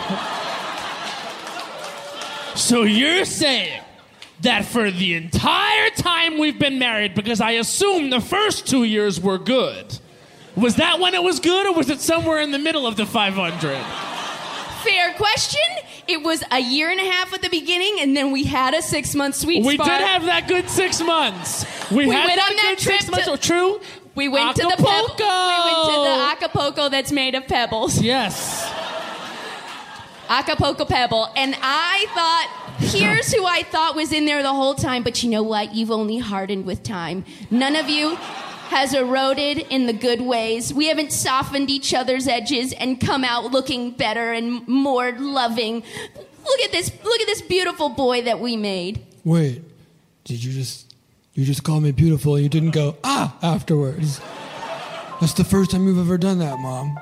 So you're saying that for the entire time we've been married, because I assume the first 2 years were good, was that when it was good, or was it somewhere in the middle of the 500? Fair question. It was a year and a half at the beginning, and then we had a 6-month sweet spot. We did have that good 6 months. We went had on that that good trip 6 months. to- True. We went to the Acapulco that's made of pebbles. Yes. Acapulco Pebble. And I thought, here's who I thought was in there the whole time. But you know what? You've only hardened with time. None of you has eroded in the good ways. We haven't softened each other's edges and come out looking better and more loving. Look at this beautiful boy that we made. Wait, did you just You just called me beautiful. You didn't go, ah, afterwards. That's the first time you've ever done that, Mom.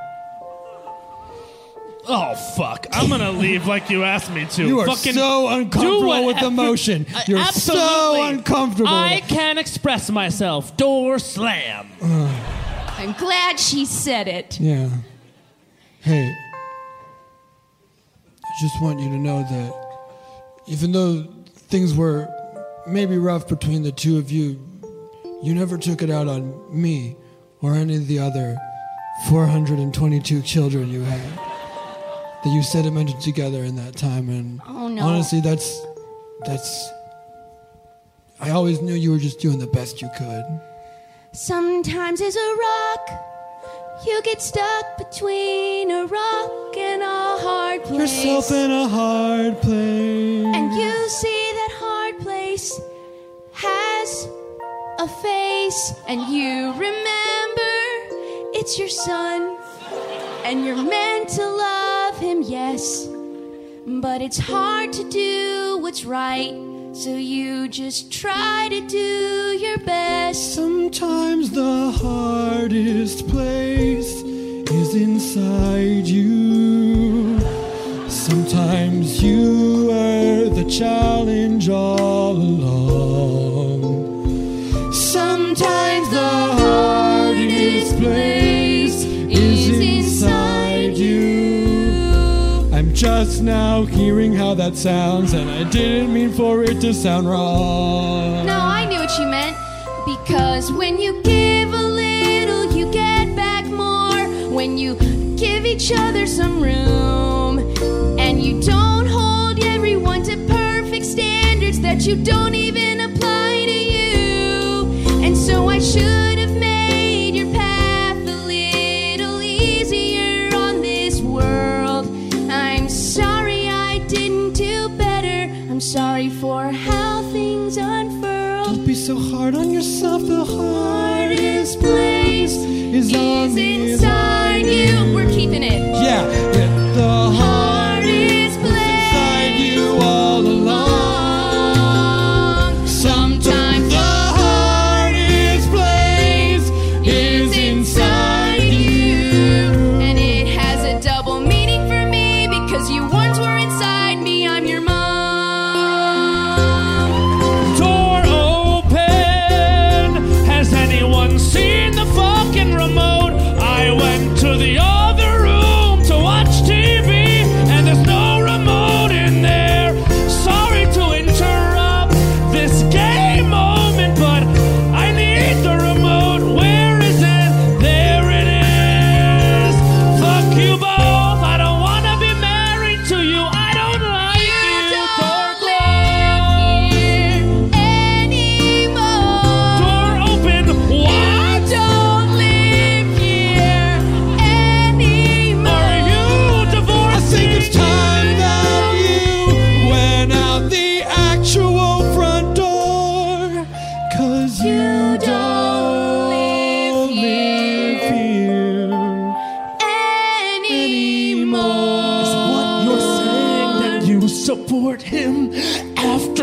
Oh, fuck. I'm going to leave like you asked me to. You are Fucking so uncomfortable with emotion. You're Absolutely. so uncomfortable. I can't express myself. Door slam. I'm glad she said it. Yeah. Hey, I just want you to know that even though things were maybe rough between the two of you, you never took it out on me or any of the other 422 children you had that you sedimented together in that time. And honestly, that's I always knew you were just doing the best you could. Sometimes as a rock, you get stuck between a rock and a hard place. Yourself in a hard place. And you see that hard place has a face, and you remember it's your son, and you're meant to love him, yes, but it's hard to do what's right, so you just try to do your best. Sometimes the hardest place is inside you. Sometimes you are the challenge all along. Sometimes the hardest place is inside you. I'm just now hearing how that sounds, and I didn't mean for it to sound wrong. No, I knew what you meant. Because when you give a little, you get back more. When you give each other some room, and you don't hold everyone to perfect standards that you don't even apply to you. And so I should have made your path a little easier on this world. I'm sorry I didn't do better. I'm sorry for how things unfurled. Don't be so hard on yourself. The hardest place is on the inside you. We're keeping it. Yeah, the hardest place inside you all along. Sometimes the hardest place is inside you. And it has a double meaning for me because you once were inside me. I'm your mom. Door open. Has anyone seen the fucking remote? I went to the other room to watch TV, and there's no remote in there. Sorry to interrupt this gay moment, but I need the remote. Where is it? There it is. Fuck you both. I don't want to be married to you. I don't like you. Door open. What? Don't live here anymore. Are you divorced? I think it's time that you went out the actual front door. 'Cause you don't live here anymore. Is what you're saying that you support him after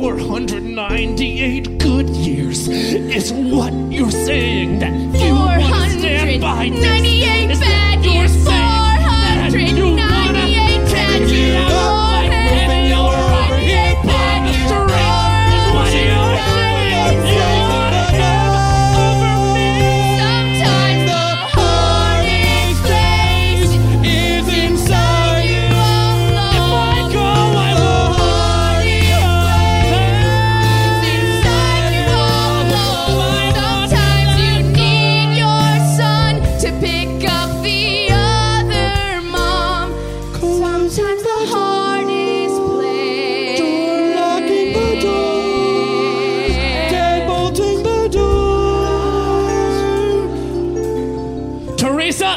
498 good years? Is what you're saying that you want to stand by this? 498 Is bad that you're years. saying that you wanna 498 bad take me years. out like moving your over here on the street? Is what you're saying? You wanna have over me? Sometimes the hardest place is inside you. If I go, I will hurt you. inside you all alone. Sometimes you need your son to pick up the other mom. Sometimes the hardest place. Locking the door, deadbolting the door. Teresa!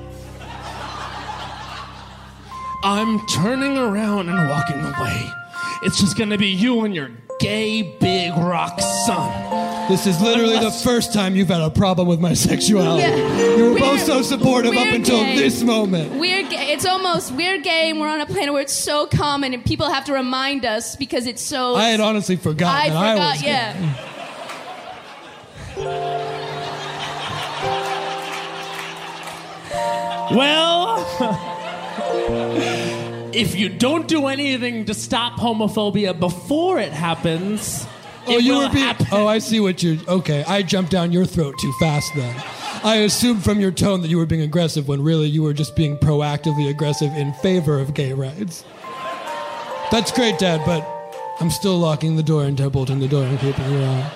I'm turning around and walking away. It's just gonna be you and your gay big rock son. This is literally the first time you've had a problem with my sexuality. Yeah. You were We're- both so supportive up we're until gay. this moment. We're gay. It's almost we're gay, and we're on a planet where it's so common, and people have to remind us because it's so. I had honestly forgotten I that I forgot. was Yeah. Well, if you don't do anything to stop homophobia before it happens, Oh, it you will were being. happen. Oh, I see what you're. Okay, I jumped down your throat too fast then. I assumed from your tone that you were being aggressive when really you were just being proactively aggressive in favor of gay rights. That's great, Dad, but I'm still locking the door and bolting the door and keeping you out.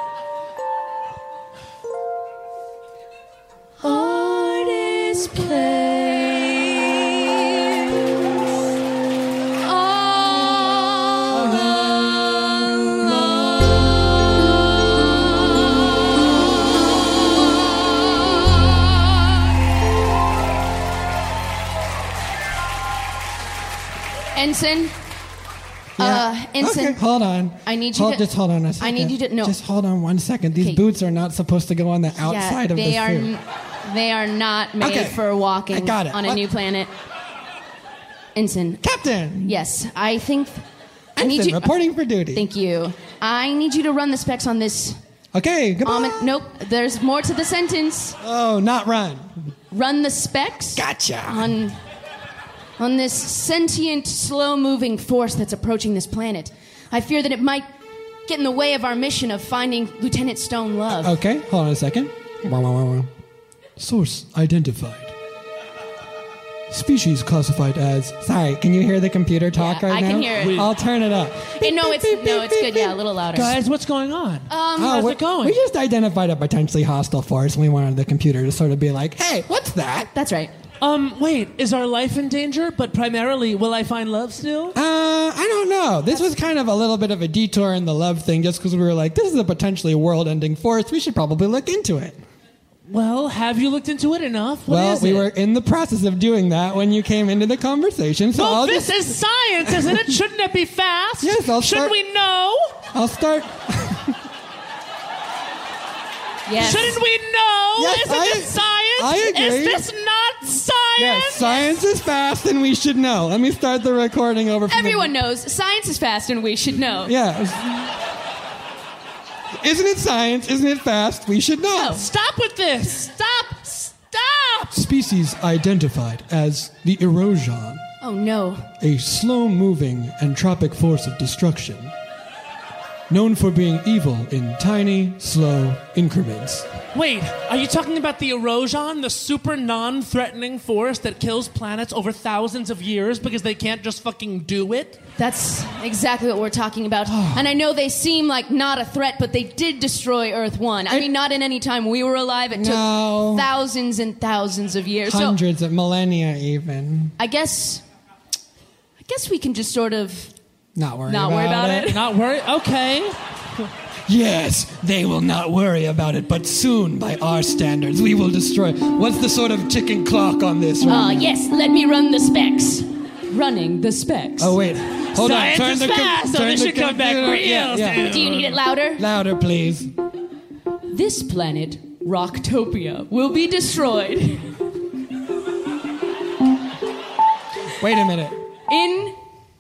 Hardest place all Ensign. Ensign. Okay, hold on. I need you to. Just hold on a second. I need you to. No. Just hold on 1 second. These Okay. boots are not supposed to go on the outside of the suit. They are not made Okay. for walking I got it. on a What? new planet. Ensign. Captain! Yes, I think. I need Ensign, you. reporting for duty. Thank you. I need you to run the specs on this. Okay, goodbye. Nope. There's more to the sentence. Oh, not run. Run the specs. Gotcha. On this sentient, slow-moving force that's approaching this planet. I fear that it might get in the way of our mission of finding Lieutenant Stone Love. Okay, hold on a second. Source identified. Species classified as. Sorry, can you hear the computer talk Yeah, right I now? can hear it. I'll turn it up. No, it's good. Yeah, a little louder. Guys, what's going on? How's it going? We just identified a potentially hostile force, and we wanted the computer to sort of be like, hey, what's that? That's right. Wait, is our life in danger? But primarily, will I find love still? I don't know. This was kind of a little bit of a detour in the love thing just because we were like, this is a potentially world-ending force. We should probably look into it. Well, have you looked into it enough? What Well, is we it? were in the process of doing that when you came into the conversation. So Well, I'll this just... is science, isn't it? Shouldn't it be fast? Yes, I'll Shouldn't start- we know? I'll start... Yes. Shouldn't we know? Yes, Isn't this science? I agree. Is this not science? Yes, science is fast and we should know. Let me start the recording over from Everyone knows science is fast and we should know. Yeah. Isn't it science? Isn't it fast? We should know. Stop with this. Stop. Species identified as the Erosion, Oh no. a slow-moving entropic force of destruction, known for being evil in tiny, slow increments. Wait, are you talking about the erosion, the super non-threatening force that kills planets over thousands of years because they can't just fucking do it? That's exactly what we're talking about. And I know they seem like not a threat, but they did destroy Earth 1. I mean, not in any time we were alive. It took No. thousands and thousands of years. So Hundreds of millennia even. I guess we can just sort of Not worry not worry about it. Not worry? Okay. Yes, they will not worry about it, but soon, by our standards, we will destroy. What's the sort of ticking clock on this right now? Yes, let me run the specs. Running the specs. Oh, wait. Hold Science on. is fast, so turn this the should come back computer- real soon. Do you need it louder? Louder, please. This planet, Rocktopia, will be destroyed Wait a minute. in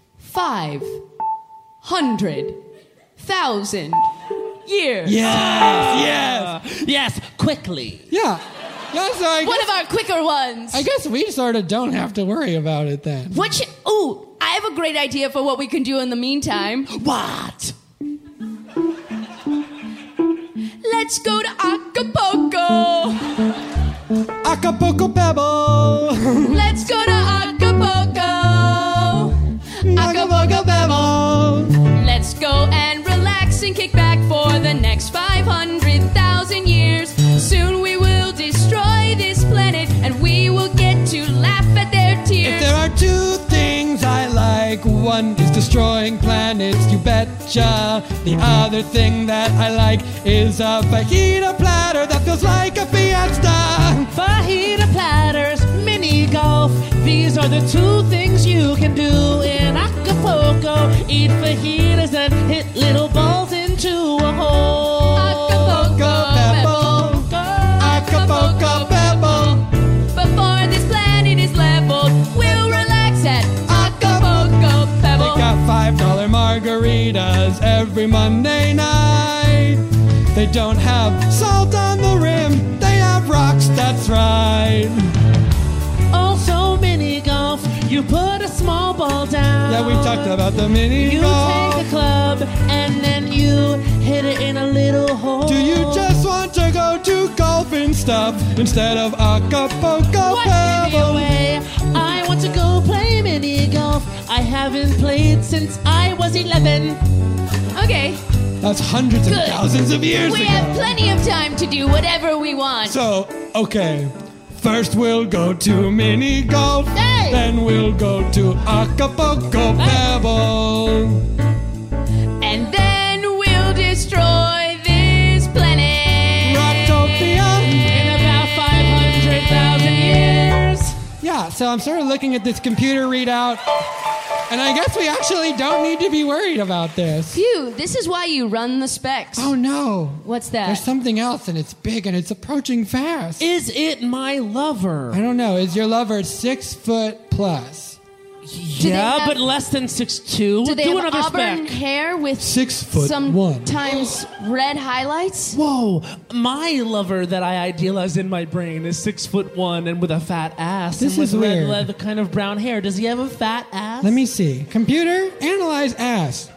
500,000 years. Yes, quickly. Yeah. Yeah, so One of our quicker ones. I guess we sort of don't have to worry about it then. Ooh, I have a great idea for what we can do in the meantime. What? Let's go to Acapulco. Acapulco Pebble! Let's go to Acapulco. Acapulco Pebble! Let's go and relax and kick back for the next 500,000 years. Soon we will destroy this planet and we will get to laugh at their tears. If there are two things I like, one is destroying planets, you betcha. The other thing that I like is a fajita platter that feels like a fiesta. Fajita platters, mini golf. These are the two things you can do in Acapulco. Eat fajitas and hit little balls into a hole. Acapulco Pebble. Acapulco Pebble! Before this planet is leveled, we'll relax at Acapulco Pebble. They got $5 margaritas every Monday night. They don't have salt on the rim, they have rocks, that's right. Also mini golf, you put a small ball down. Yeah, we talked about the mini You golf. take a club and then you hit it in a little hole. Do you just want to go to golf and stuff instead of Acapulco What, give me Pebble? away? I want to go play mini golf. I haven't played since I was 11. Okay. That's hundreds of Good. thousands of years We ago. have plenty of time to do whatever we want. So, okay. First we'll go to mini golf, Hey! then we'll go to Acapulco Pebble. And then we'll destroy this planet. Rocktopia. In about 500,000 years. Yeah, so I'm sort of looking at this computer readout, and I guess we actually don't need to be worried about this. Phew, this is why you run the specs. Oh no. What's that? There's something else, and it's big, and it's approaching fast. Is it my lover? I don't know. Is your lover 6 foot plus? they Yeah, have- but less than 6'2". Do they Do have another auburn spec. hair with 6'1"? sometimes red highlights? Whoa, my lover that I idealize in my brain is 6'1" and with a fat ass. This and with is red weird. leather kind of brown hair. Does he have a fat ass? Let me see. Computer, analyze ass.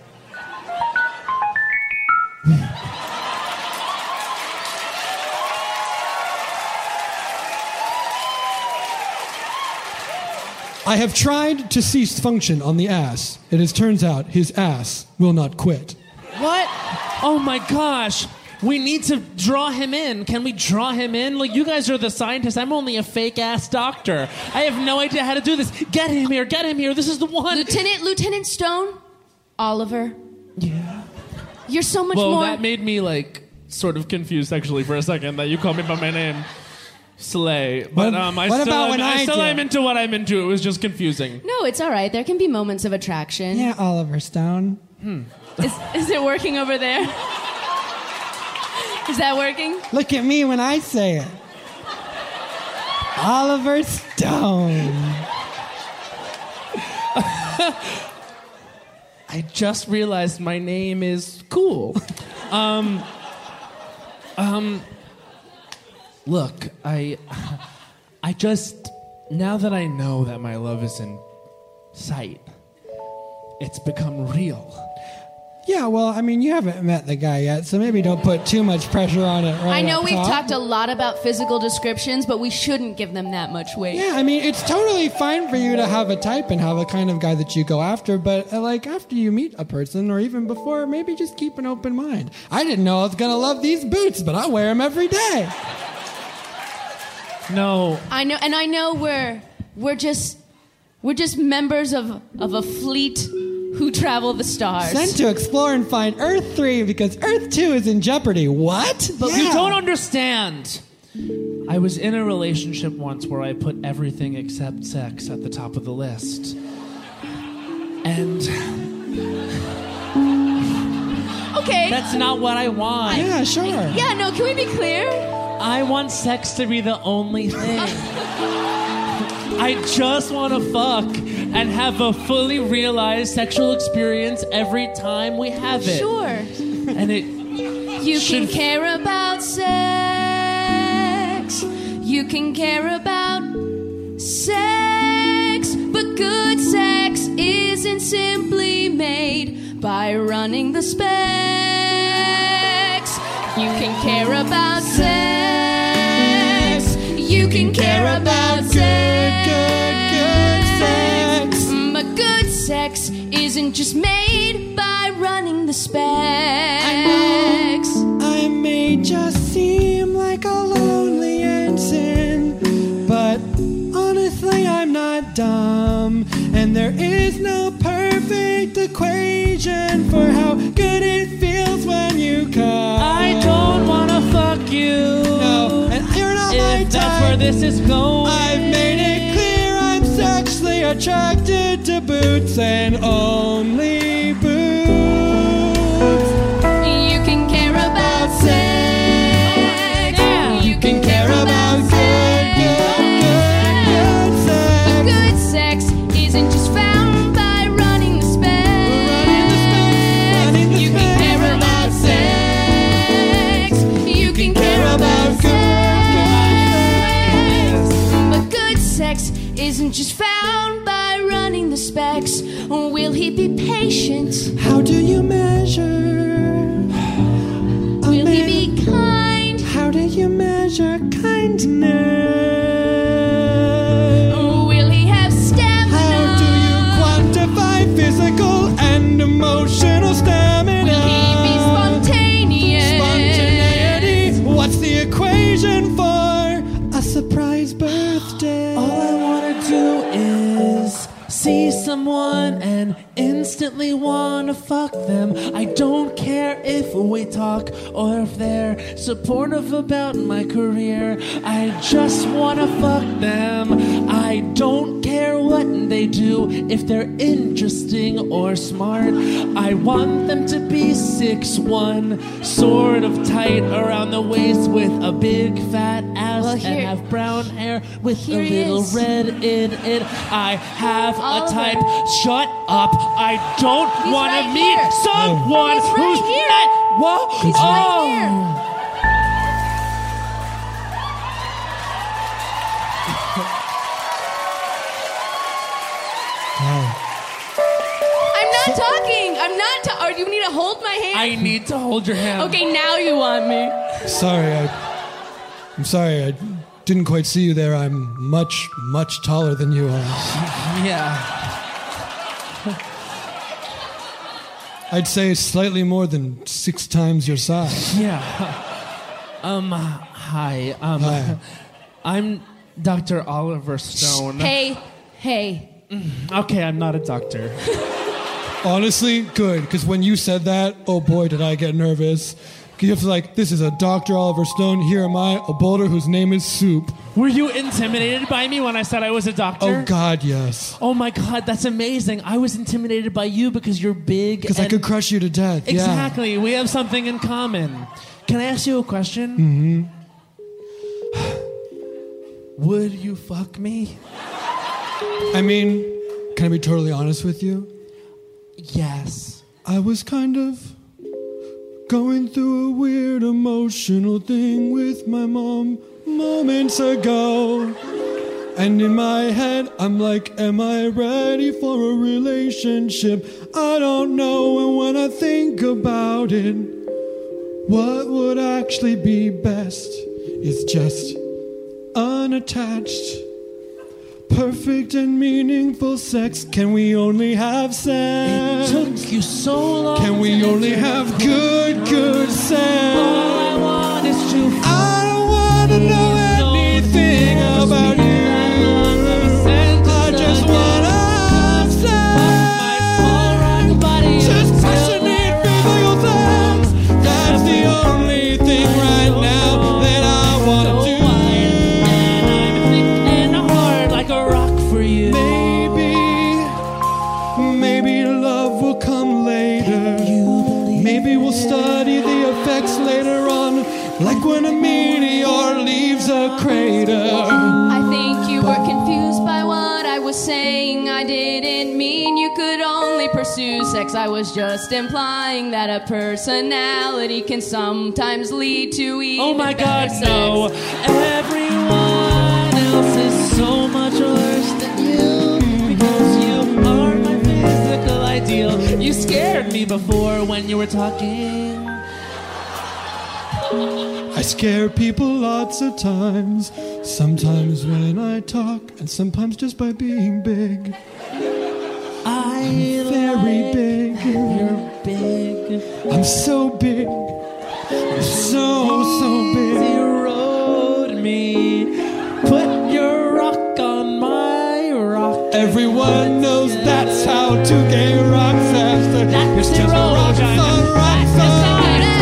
I have tried to cease function on the ass. It turns out his ass will not quit. What? Oh my gosh. We need to draw him in. Can we draw him in? Like, you guys are the scientists. I'm only a fake ass doctor. I have no idea how to do this. Get him here. Get him here. This is the one. Lieutenant Stone? Oliver? Yeah. You're so much Well, more... that made me, like, sort of confused, actually, for a second, that you called me by my name. Slay. But what about when I still do? am into what I'm into. It was just confusing. No, it's all right. There can be moments of attraction. Yeah, Oliver Stone. Is it working over there? Is that working? Look at me when I say it. Oliver Stone. I just realized my name is cool. Look, I just, now that I know that my love is in sight, it's become real. Yeah, well, I mean, you haven't met the guy yet, so maybe don't put too much pressure on it right I know up we've top. talked a lot about physical descriptions, but we shouldn't give them that much weight. Yeah, I mean, it's totally fine for you to have a type and have a kind of guy that you go after, but like after you meet a person or even before, maybe just keep an open mind. I didn't know I was gonna love these boots, but I wear them every day. No. I know, and I know we're just members of a fleet who travel the stars. Sent to explore and find Earth 3 because Earth 2 is in jeopardy. What? But you don't understand. I was in a relationship once where I put everything except sex at the top of the list. And Okay. that's not what I want. Yeah, sure. Yeah, no, can we be clear? I want sex to be the only thing. I just want to fuck and have a fully realized sexual experience every time we have it. Sure. And it You should can care about sex. You can care about sex. But good sex isn't simply made by running the specs. You can care about sex. You can care about sex. But good sex isn't just made by running the specs. I may just seem like a lonely ensign, but honestly I'm not dumb. And there is no perfect equation for how good it feels when you come. I don't wanna fuck you. No, and you're not my If that's type. where this is going. I've made it clear I'm sexually attracted to boots and only boots. You can care about sex. You can care about sex. Good sex. But good sex isn't just found by running the specs. You can care about sex. just found by running the specs. Will he be patient? How do you measure? Will he be kind? How do you measure kindness? Will he have stamina? How do you quantify physical and emotional stamina? Will he be spontaneous? Spontaneity. What's the equation for a surprise birthday? All I wanna do is see someone and instantly wanna fuck them. I don't care if we talk or if they're supportive about my career. I just wanna fuck them. I don't care what they do, if they're interesting or smart. I want them to be 6'1", sort of tight around the waist with a big fat ass and have brown hair with a little red in it. I have a type. Shut up. I don't want to meet someone who's not. Whoa. He's right here. I'm not talking. I'm not. Or do you need to hold my hand? I need to hold your hand. Okay, now you want me. I'm sorry. I didn't quite see you there. I'm much, much taller than you are. Yeah. I'd say slightly more than 6 times your size. Yeah. Hi. Hi. I'm Dr. Oliver Stone. Hey. Okay, I'm not a doctor. Honestly, good, because when you said that, oh boy, did I get nervous. You have to this is a Dr. Oliver Stone. Here am I, a boulder whose name is Soup. Were you intimidated by me when I said I was a doctor? Oh God, yes. Oh my God, that's amazing. I was intimidated by you because you're big. Because I could crush you to death. Exactly. We have something in common. Can I ask you a question? Mm-hmm. Would you fuck me? I mean, can I be totally honest with you? Yes. I was kind of going through a weird emotional thing with my mom moments ago. And in my head, I'm like, am I ready for a relationship? I don't know. And when I think about it, what would actually be best is just unattached, perfect and meaningful sex. Can we only have sex? It took you so long. Can we only have good sex? All I want is to. I don't want to know anything about you. I just want to have sex. Just passionate physical sex. That's the only thing right now that I want to do. Maybe love will come later. Maybe we'll study the effects later on, like when a meteor leaves a crater. I think you were confused by what I was saying. I didn't mean you could only pursue sex. I was just implying that a personality can sometimes lead to even Oh my God, better no. sex. Everyone else is so much worse than you, because you are my physical ideal. You scared me before when you were talking. I scare people lots of times. Sometimes when I talk, and sometimes just by being big. I'm very big. You're big. I'm so big. I'm so big. Zeroed me. Put your rock on my rock. Everyone knows that's how to get rock faster. It's just rock on rock faster.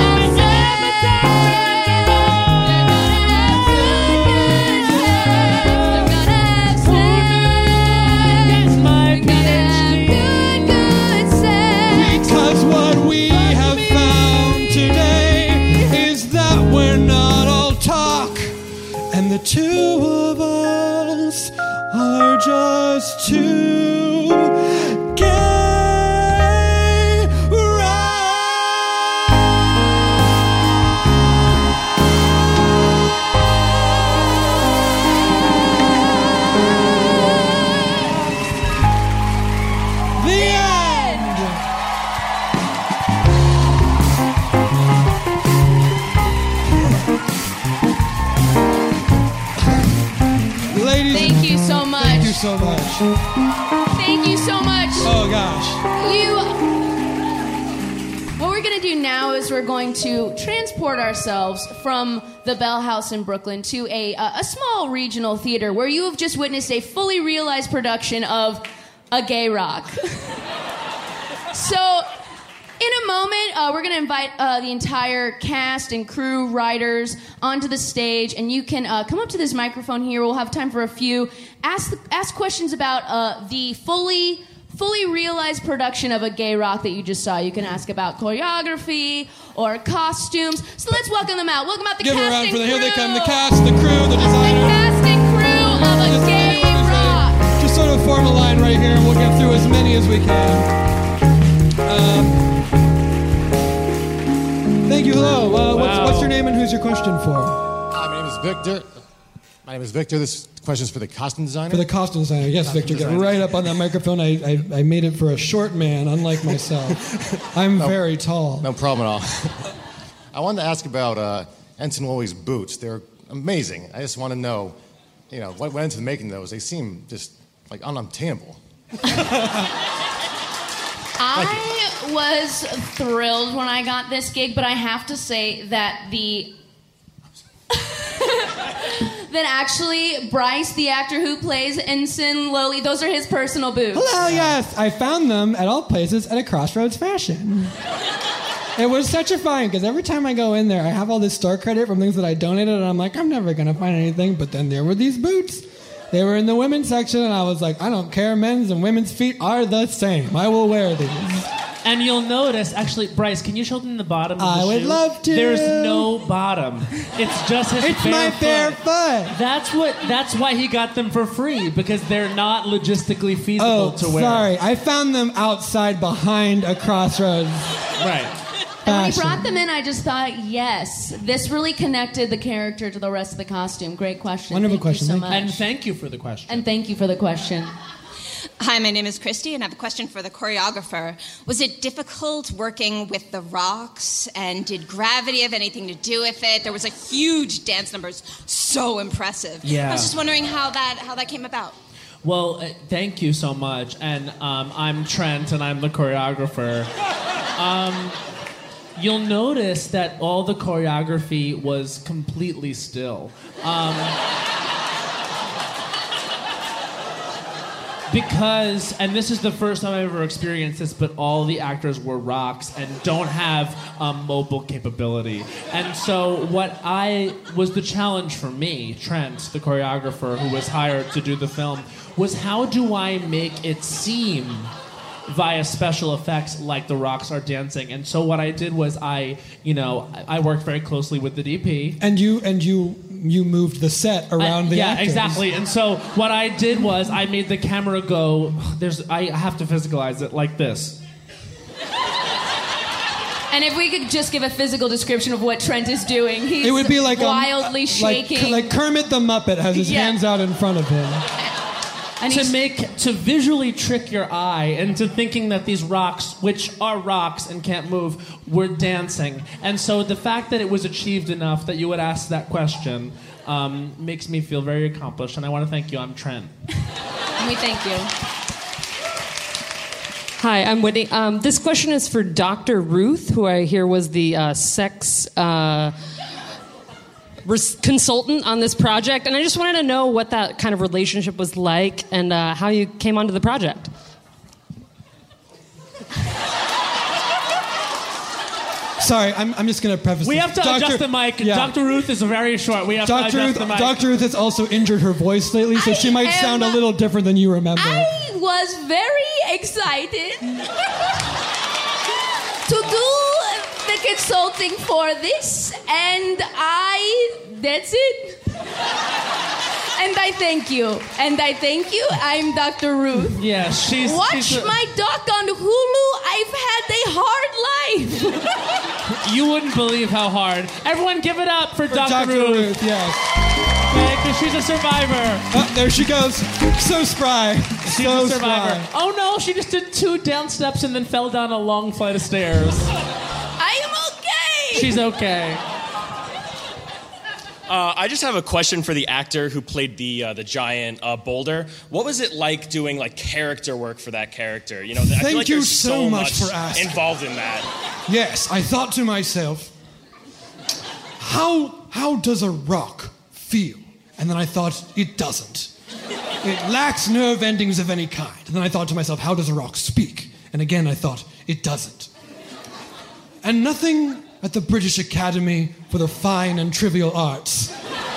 Because what we have found today is that we're not all talk, and the two of us are just two gay so much. Thank you so much. Oh, gosh. What we're going to do now is we're going to transport ourselves from the Bell House in Brooklyn to a small regional theater where you have just witnessed a fully realized production of a gay rock. So, in a moment, we're going to invite the entire cast and crew, writers, onto the stage, and you can come up to this microphone here. We'll have time for a few. Ask questions about the fully realized production of a gay rock that you just saw. You can ask about choreography or costumes. So let's welcome them out. Welcome out the cast and crew. Give it a round for here they come. The cast, the crew, the designer. The cast and crew of a gay rock. Just sort of form a line right here, and we'll get through as many as we can. Thank you. Hello. What's your name and who's your question for? Hi, my name is Victor. This question's for the costume designer. For the costume designer. Yes, Victor. Get right up on that microphone. I made it for a short man, unlike myself. I'm very tall. No problem at all. I wanted to ask about Ensign Wooley's boots. They're amazing. I just want to know, what went into the making of those. They seem just like unobtainable. I was thrilled when I got this gig, but I have to say that that actually Bryce, the actor who plays Ensign Lowly, those are his personal boots. Hello, yes. I found them at all places at a Crossroads Fashion. It was such a fun, because every time I go in there, I have all this store credit from things that I donated, and I'm like, I'm never going to find anything, but then there were these boots. They were in the women's section, and I was like, I don't care. Men's and women's feet are the same. I will wear these. And you'll notice, actually, Bryce, can you show them the bottom of the shoe? I would love to. There's no bottom. It's just his it's bare my bare foot. That's why he got them for free, because they're not logistically feasible to wear. Sorry. I found them outside behind a Crossroads. Right. And when he brought them in, I just thought, yes, this really connected the character to the rest of the costume. Great question. Wonderful question. Thank you so much. And thank you for the question. And thank you for the question. Hi, my name is Christy, and I have a question for the choreographer. Was it difficult working with the rocks, and did gravity have anything to do with it? There was a huge dance numbers, so impressive. Yeah. I was just wondering how that came about. Well, thank you so much. And I'm Trent, and I'm the choreographer. You'll notice that all the choreography was completely still. Because, and this is the first time I've ever experienced this, but all the actors were rocks and don't have mobile capability. And so was the challenge for me, Trent, the choreographer who was hired to do the film, was how do I make it seem via special effects like the rocks are dancing. And so what I did was I worked very closely with the DP. And you moved the set around the actors. Yeah, exactly. And so what I did was I made the camera go, I have to physicalize it like this. And if we could just give a physical description of what Trent is doing, he's it would be like wildly shaking. Like Kermit the Muppet has his hands out in front of him. And to visually trick your eye into thinking that these rocks, which are rocks and can't move, were dancing. And so the fact that it was achieved enough that you would ask that question makes me feel very accomplished. And I want to thank you. I'm Trent. We thank you. Hi, I'm Whitney. This question is for Dr. Ruth, who I hear was the sex consultant on this project, and I just wanted to know what that kind of relationship was like and how you came onto the project. Sorry, I'm just going to preface We this. have to adjust the mic. Yeah. Dr. Ruth is very short. We have to adjust the mic. Dr. Ruth has also injured her voice lately, so she might sound a little different than you remember. I was very excited to do the consulting for this, and that's it. And I thank you. I'm Dr. Ruth. Yeah, she's... Watch my doc on Hulu. I've had a hard life. You wouldn't believe how hard. Everyone give it up for Dr. Ruth. Yes. Because she's a survivor. Oh, there she goes. So spry. She's a survivor. Spry. Oh no, she just did 2 down steps and then fell down a long flight of stairs. I am okay. She's okay. I just have a question for the actor who played the giant boulder. What was it like doing like character work for that character? You know, I feel Thank like you there's so much for asking. involved in that. Yes, I thought to myself, how does a rock feel? And then I thought, it doesn't. It lacks nerve endings of any kind. And then I thought to myself, how does a rock speak? And again, I thought, it doesn't. And nothing at the British Academy for the Fine and Trivial Arts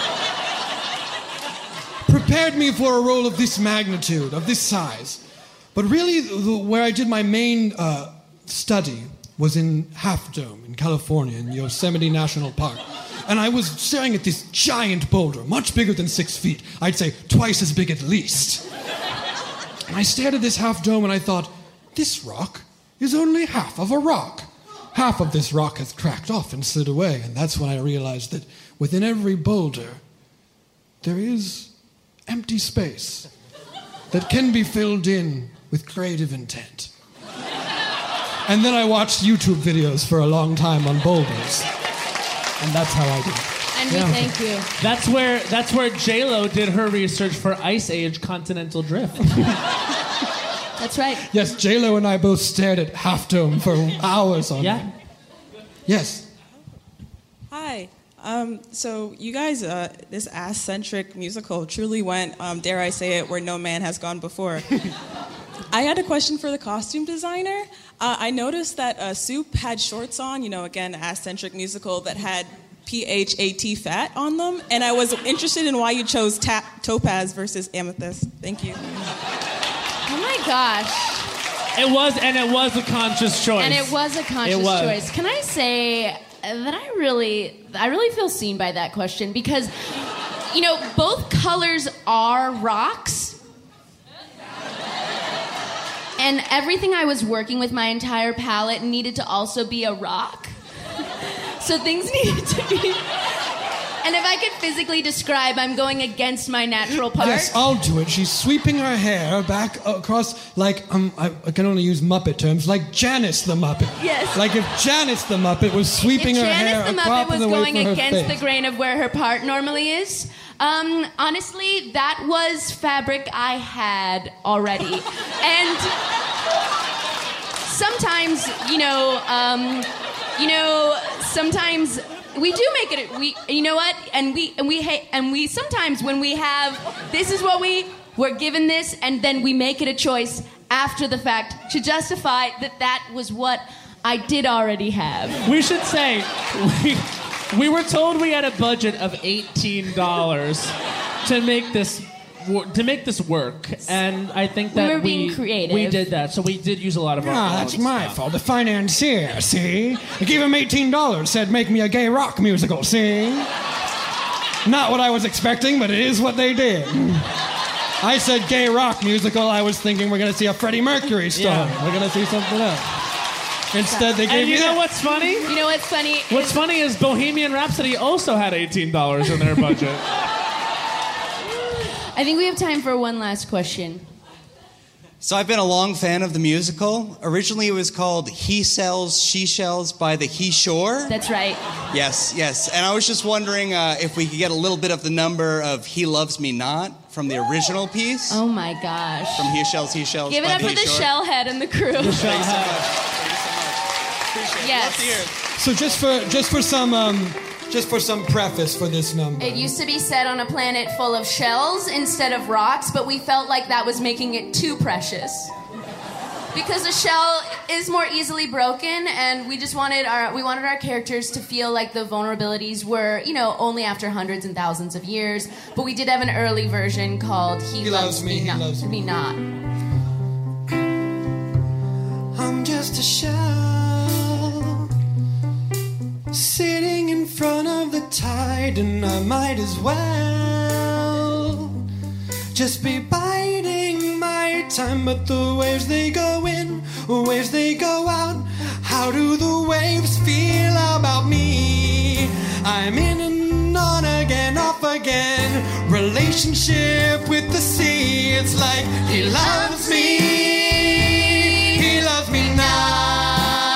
prepared me for a role of this magnitude, of this size. But really, where I did my main study was in Half Dome in California, in Yosemite National Park. And I was staring at this giant boulder, much bigger than 6 feet. I'd say twice as big at least. And I stared at this Half Dome and I thought, this rock is only half of a rock. Half of this rock has cracked off and slid away. And that's when I realized that within every boulder, there is empty space that can be filled in with creative intent. And then I watched YouTube videos for a long time on boulders. And that's how I did it. And we thank you. That's where J-Lo did her research for Ice Age continental drift. That's right. Yes, J-Lo and I both stared at Half Dome for hours on it. Yes. Hi. So you guys, this ass-centric musical truly went, dare I say it, where no man has gone before. I had a question for the costume designer. I noticed that Soup had shorts on, again, ass-centric musical, that had PHAT fat on them. And I was interested in why you chose topaz versus amethyst. Thank you. Oh my gosh. It was a conscious choice. And it was a conscious choice. Can I say that I really feel seen by that question because, both colors are rocks. And everything I was working with, my entire palette, needed to also be a rock. So things needed to be... And if I could physically describe, I'm going against my natural part. Yes, I'll do it. She's sweeping her hair back across, like, I can only use Muppet terms, like Janice the Muppet. Yes. Like if Janice the Muppet was sweeping her hair Janice the across Muppet was the way going from her against face. the grain of where her part normally is. Honestly, that was fabric I had already. And sometimes, sometimes we do make it. And we sometimes when we have this is what we're given this, and then we make it a choice after the fact to justify that was what I did already have. We should say we were told we had a budget of $18 to make this work, and I think that we were being creative. We did that, so we did use a lot of our. That's my fault. The financier, see? I gave him $18, said make me a gay rock musical, see? Not what I was expecting, but it is what they did. I said gay rock musical, I was thinking we're gonna see a Freddie Mercury star. Yeah. We're gonna see something else. Instead, they gave And me you know that. what's funny? You know what's funny? What's funny is Bohemian Rhapsody also had $18 in their budget. I think we have time for one last question. So I've been a long fan of the musical. Originally it was called He Sells, She Shells by the He Shore. That's right. Yes. And I was just wondering if we could get a little bit of the number of He Loves Me Not from the original piece. Oh my gosh. From He Shells, He Shells Give it by up the for He the Shore. Shellhead and the crew. Thanks so much. Appreciate it. Yes. Love to hear it. So just for some preface for this number. It used to be set on a planet full of shells instead of rocks, but we felt like that was making it too precious. Because a shell is more easily broken, and we just wanted our characters to feel like the vulnerabilities were, only after hundreds and thousands of years. But we did have an early version called He Loves Me Not. I'm just a shell sitting in front of the tide, and I might as well just be biding my time. But the waves they go in, waves they go out. How do the waves feel about me? I'm in and on again, off again. Relationship with the sea. It's like he loves me, he loves me not.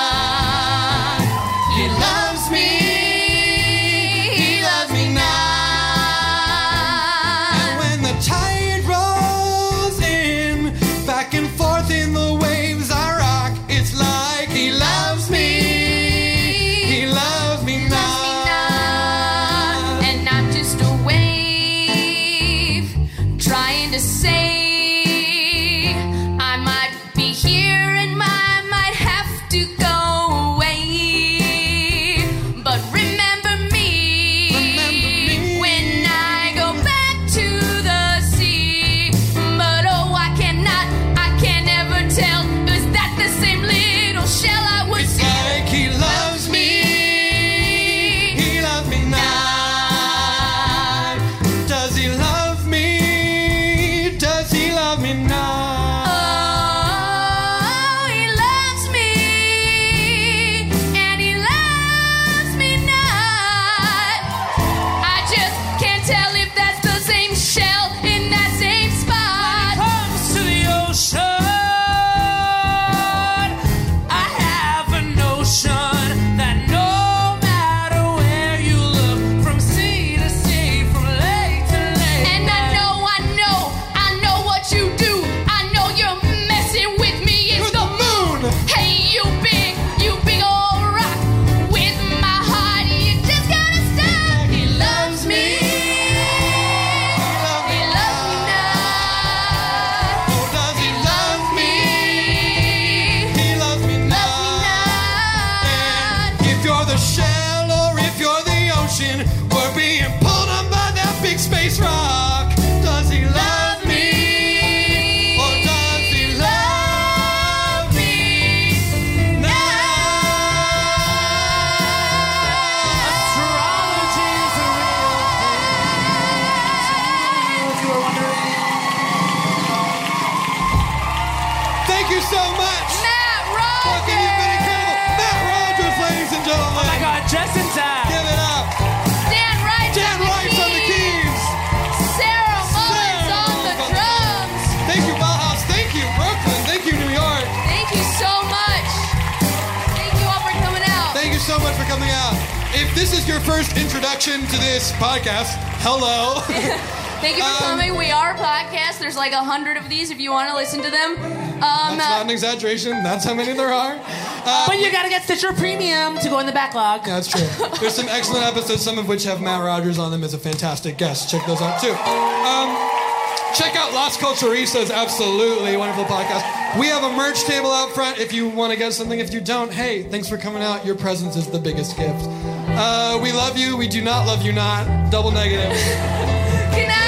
He loves me, he loves me not. say I might be here and I might have to go away. But remember me when I go back to the sea. But oh, I can't ever tell. Is that the same little shell I was It's like he loves me. He loves me not. Does he love me? Does he love me not? Oh, he loves me, and he loves me not. I just can't tell if that's the same shell in that same spot. Comes to the ocean, I have a notion that no matter where you look, from sea to sea, from lake to lake, And I know what you do. I know you're messing with me. It's the moon. Hey, you big old rock. With my heart, you just gotta stop. He loves me. He loves me not. Oh, does he love me? He loves me not. And if you're the shell or if you're the ocean, we're being pulled on by that big space rock. Does he love me? Or does he love me Astrology's a real thing. If you were wondering. Thank you so much. Matt Rogers. You've been incredible. Matt Rogers, ladies and gentlemen. Oh my God, just in time. Give it up. Dan Rice Dan Rice on the keys. Sarah Mullins on the drums. Thank you, Bauhaus. Thank you, Brooklyn. Thank you, New York. Thank you so much. Thank you all for coming out. Thank you so much for coming out. If this is your first introduction to this podcast, hello. Thank you for coming. We are a podcast. There's like 100 of these if you want to listen to them. That's not an exaggeration. That's how many there are. But you gotta get Stitcher Premium to go in the backlog. Yeah, that's true. There's some excellent episodes, some of which have Matt Rogers on them as a fantastic guest. Check those out too. Check out Las Culturistas, absolutely wonderful podcast. We have a merch table out front if you want to get something. If you don't, hey, thanks for coming out. Your presence is the biggest gift. We love you. We do not love you not. Double negative. Good night.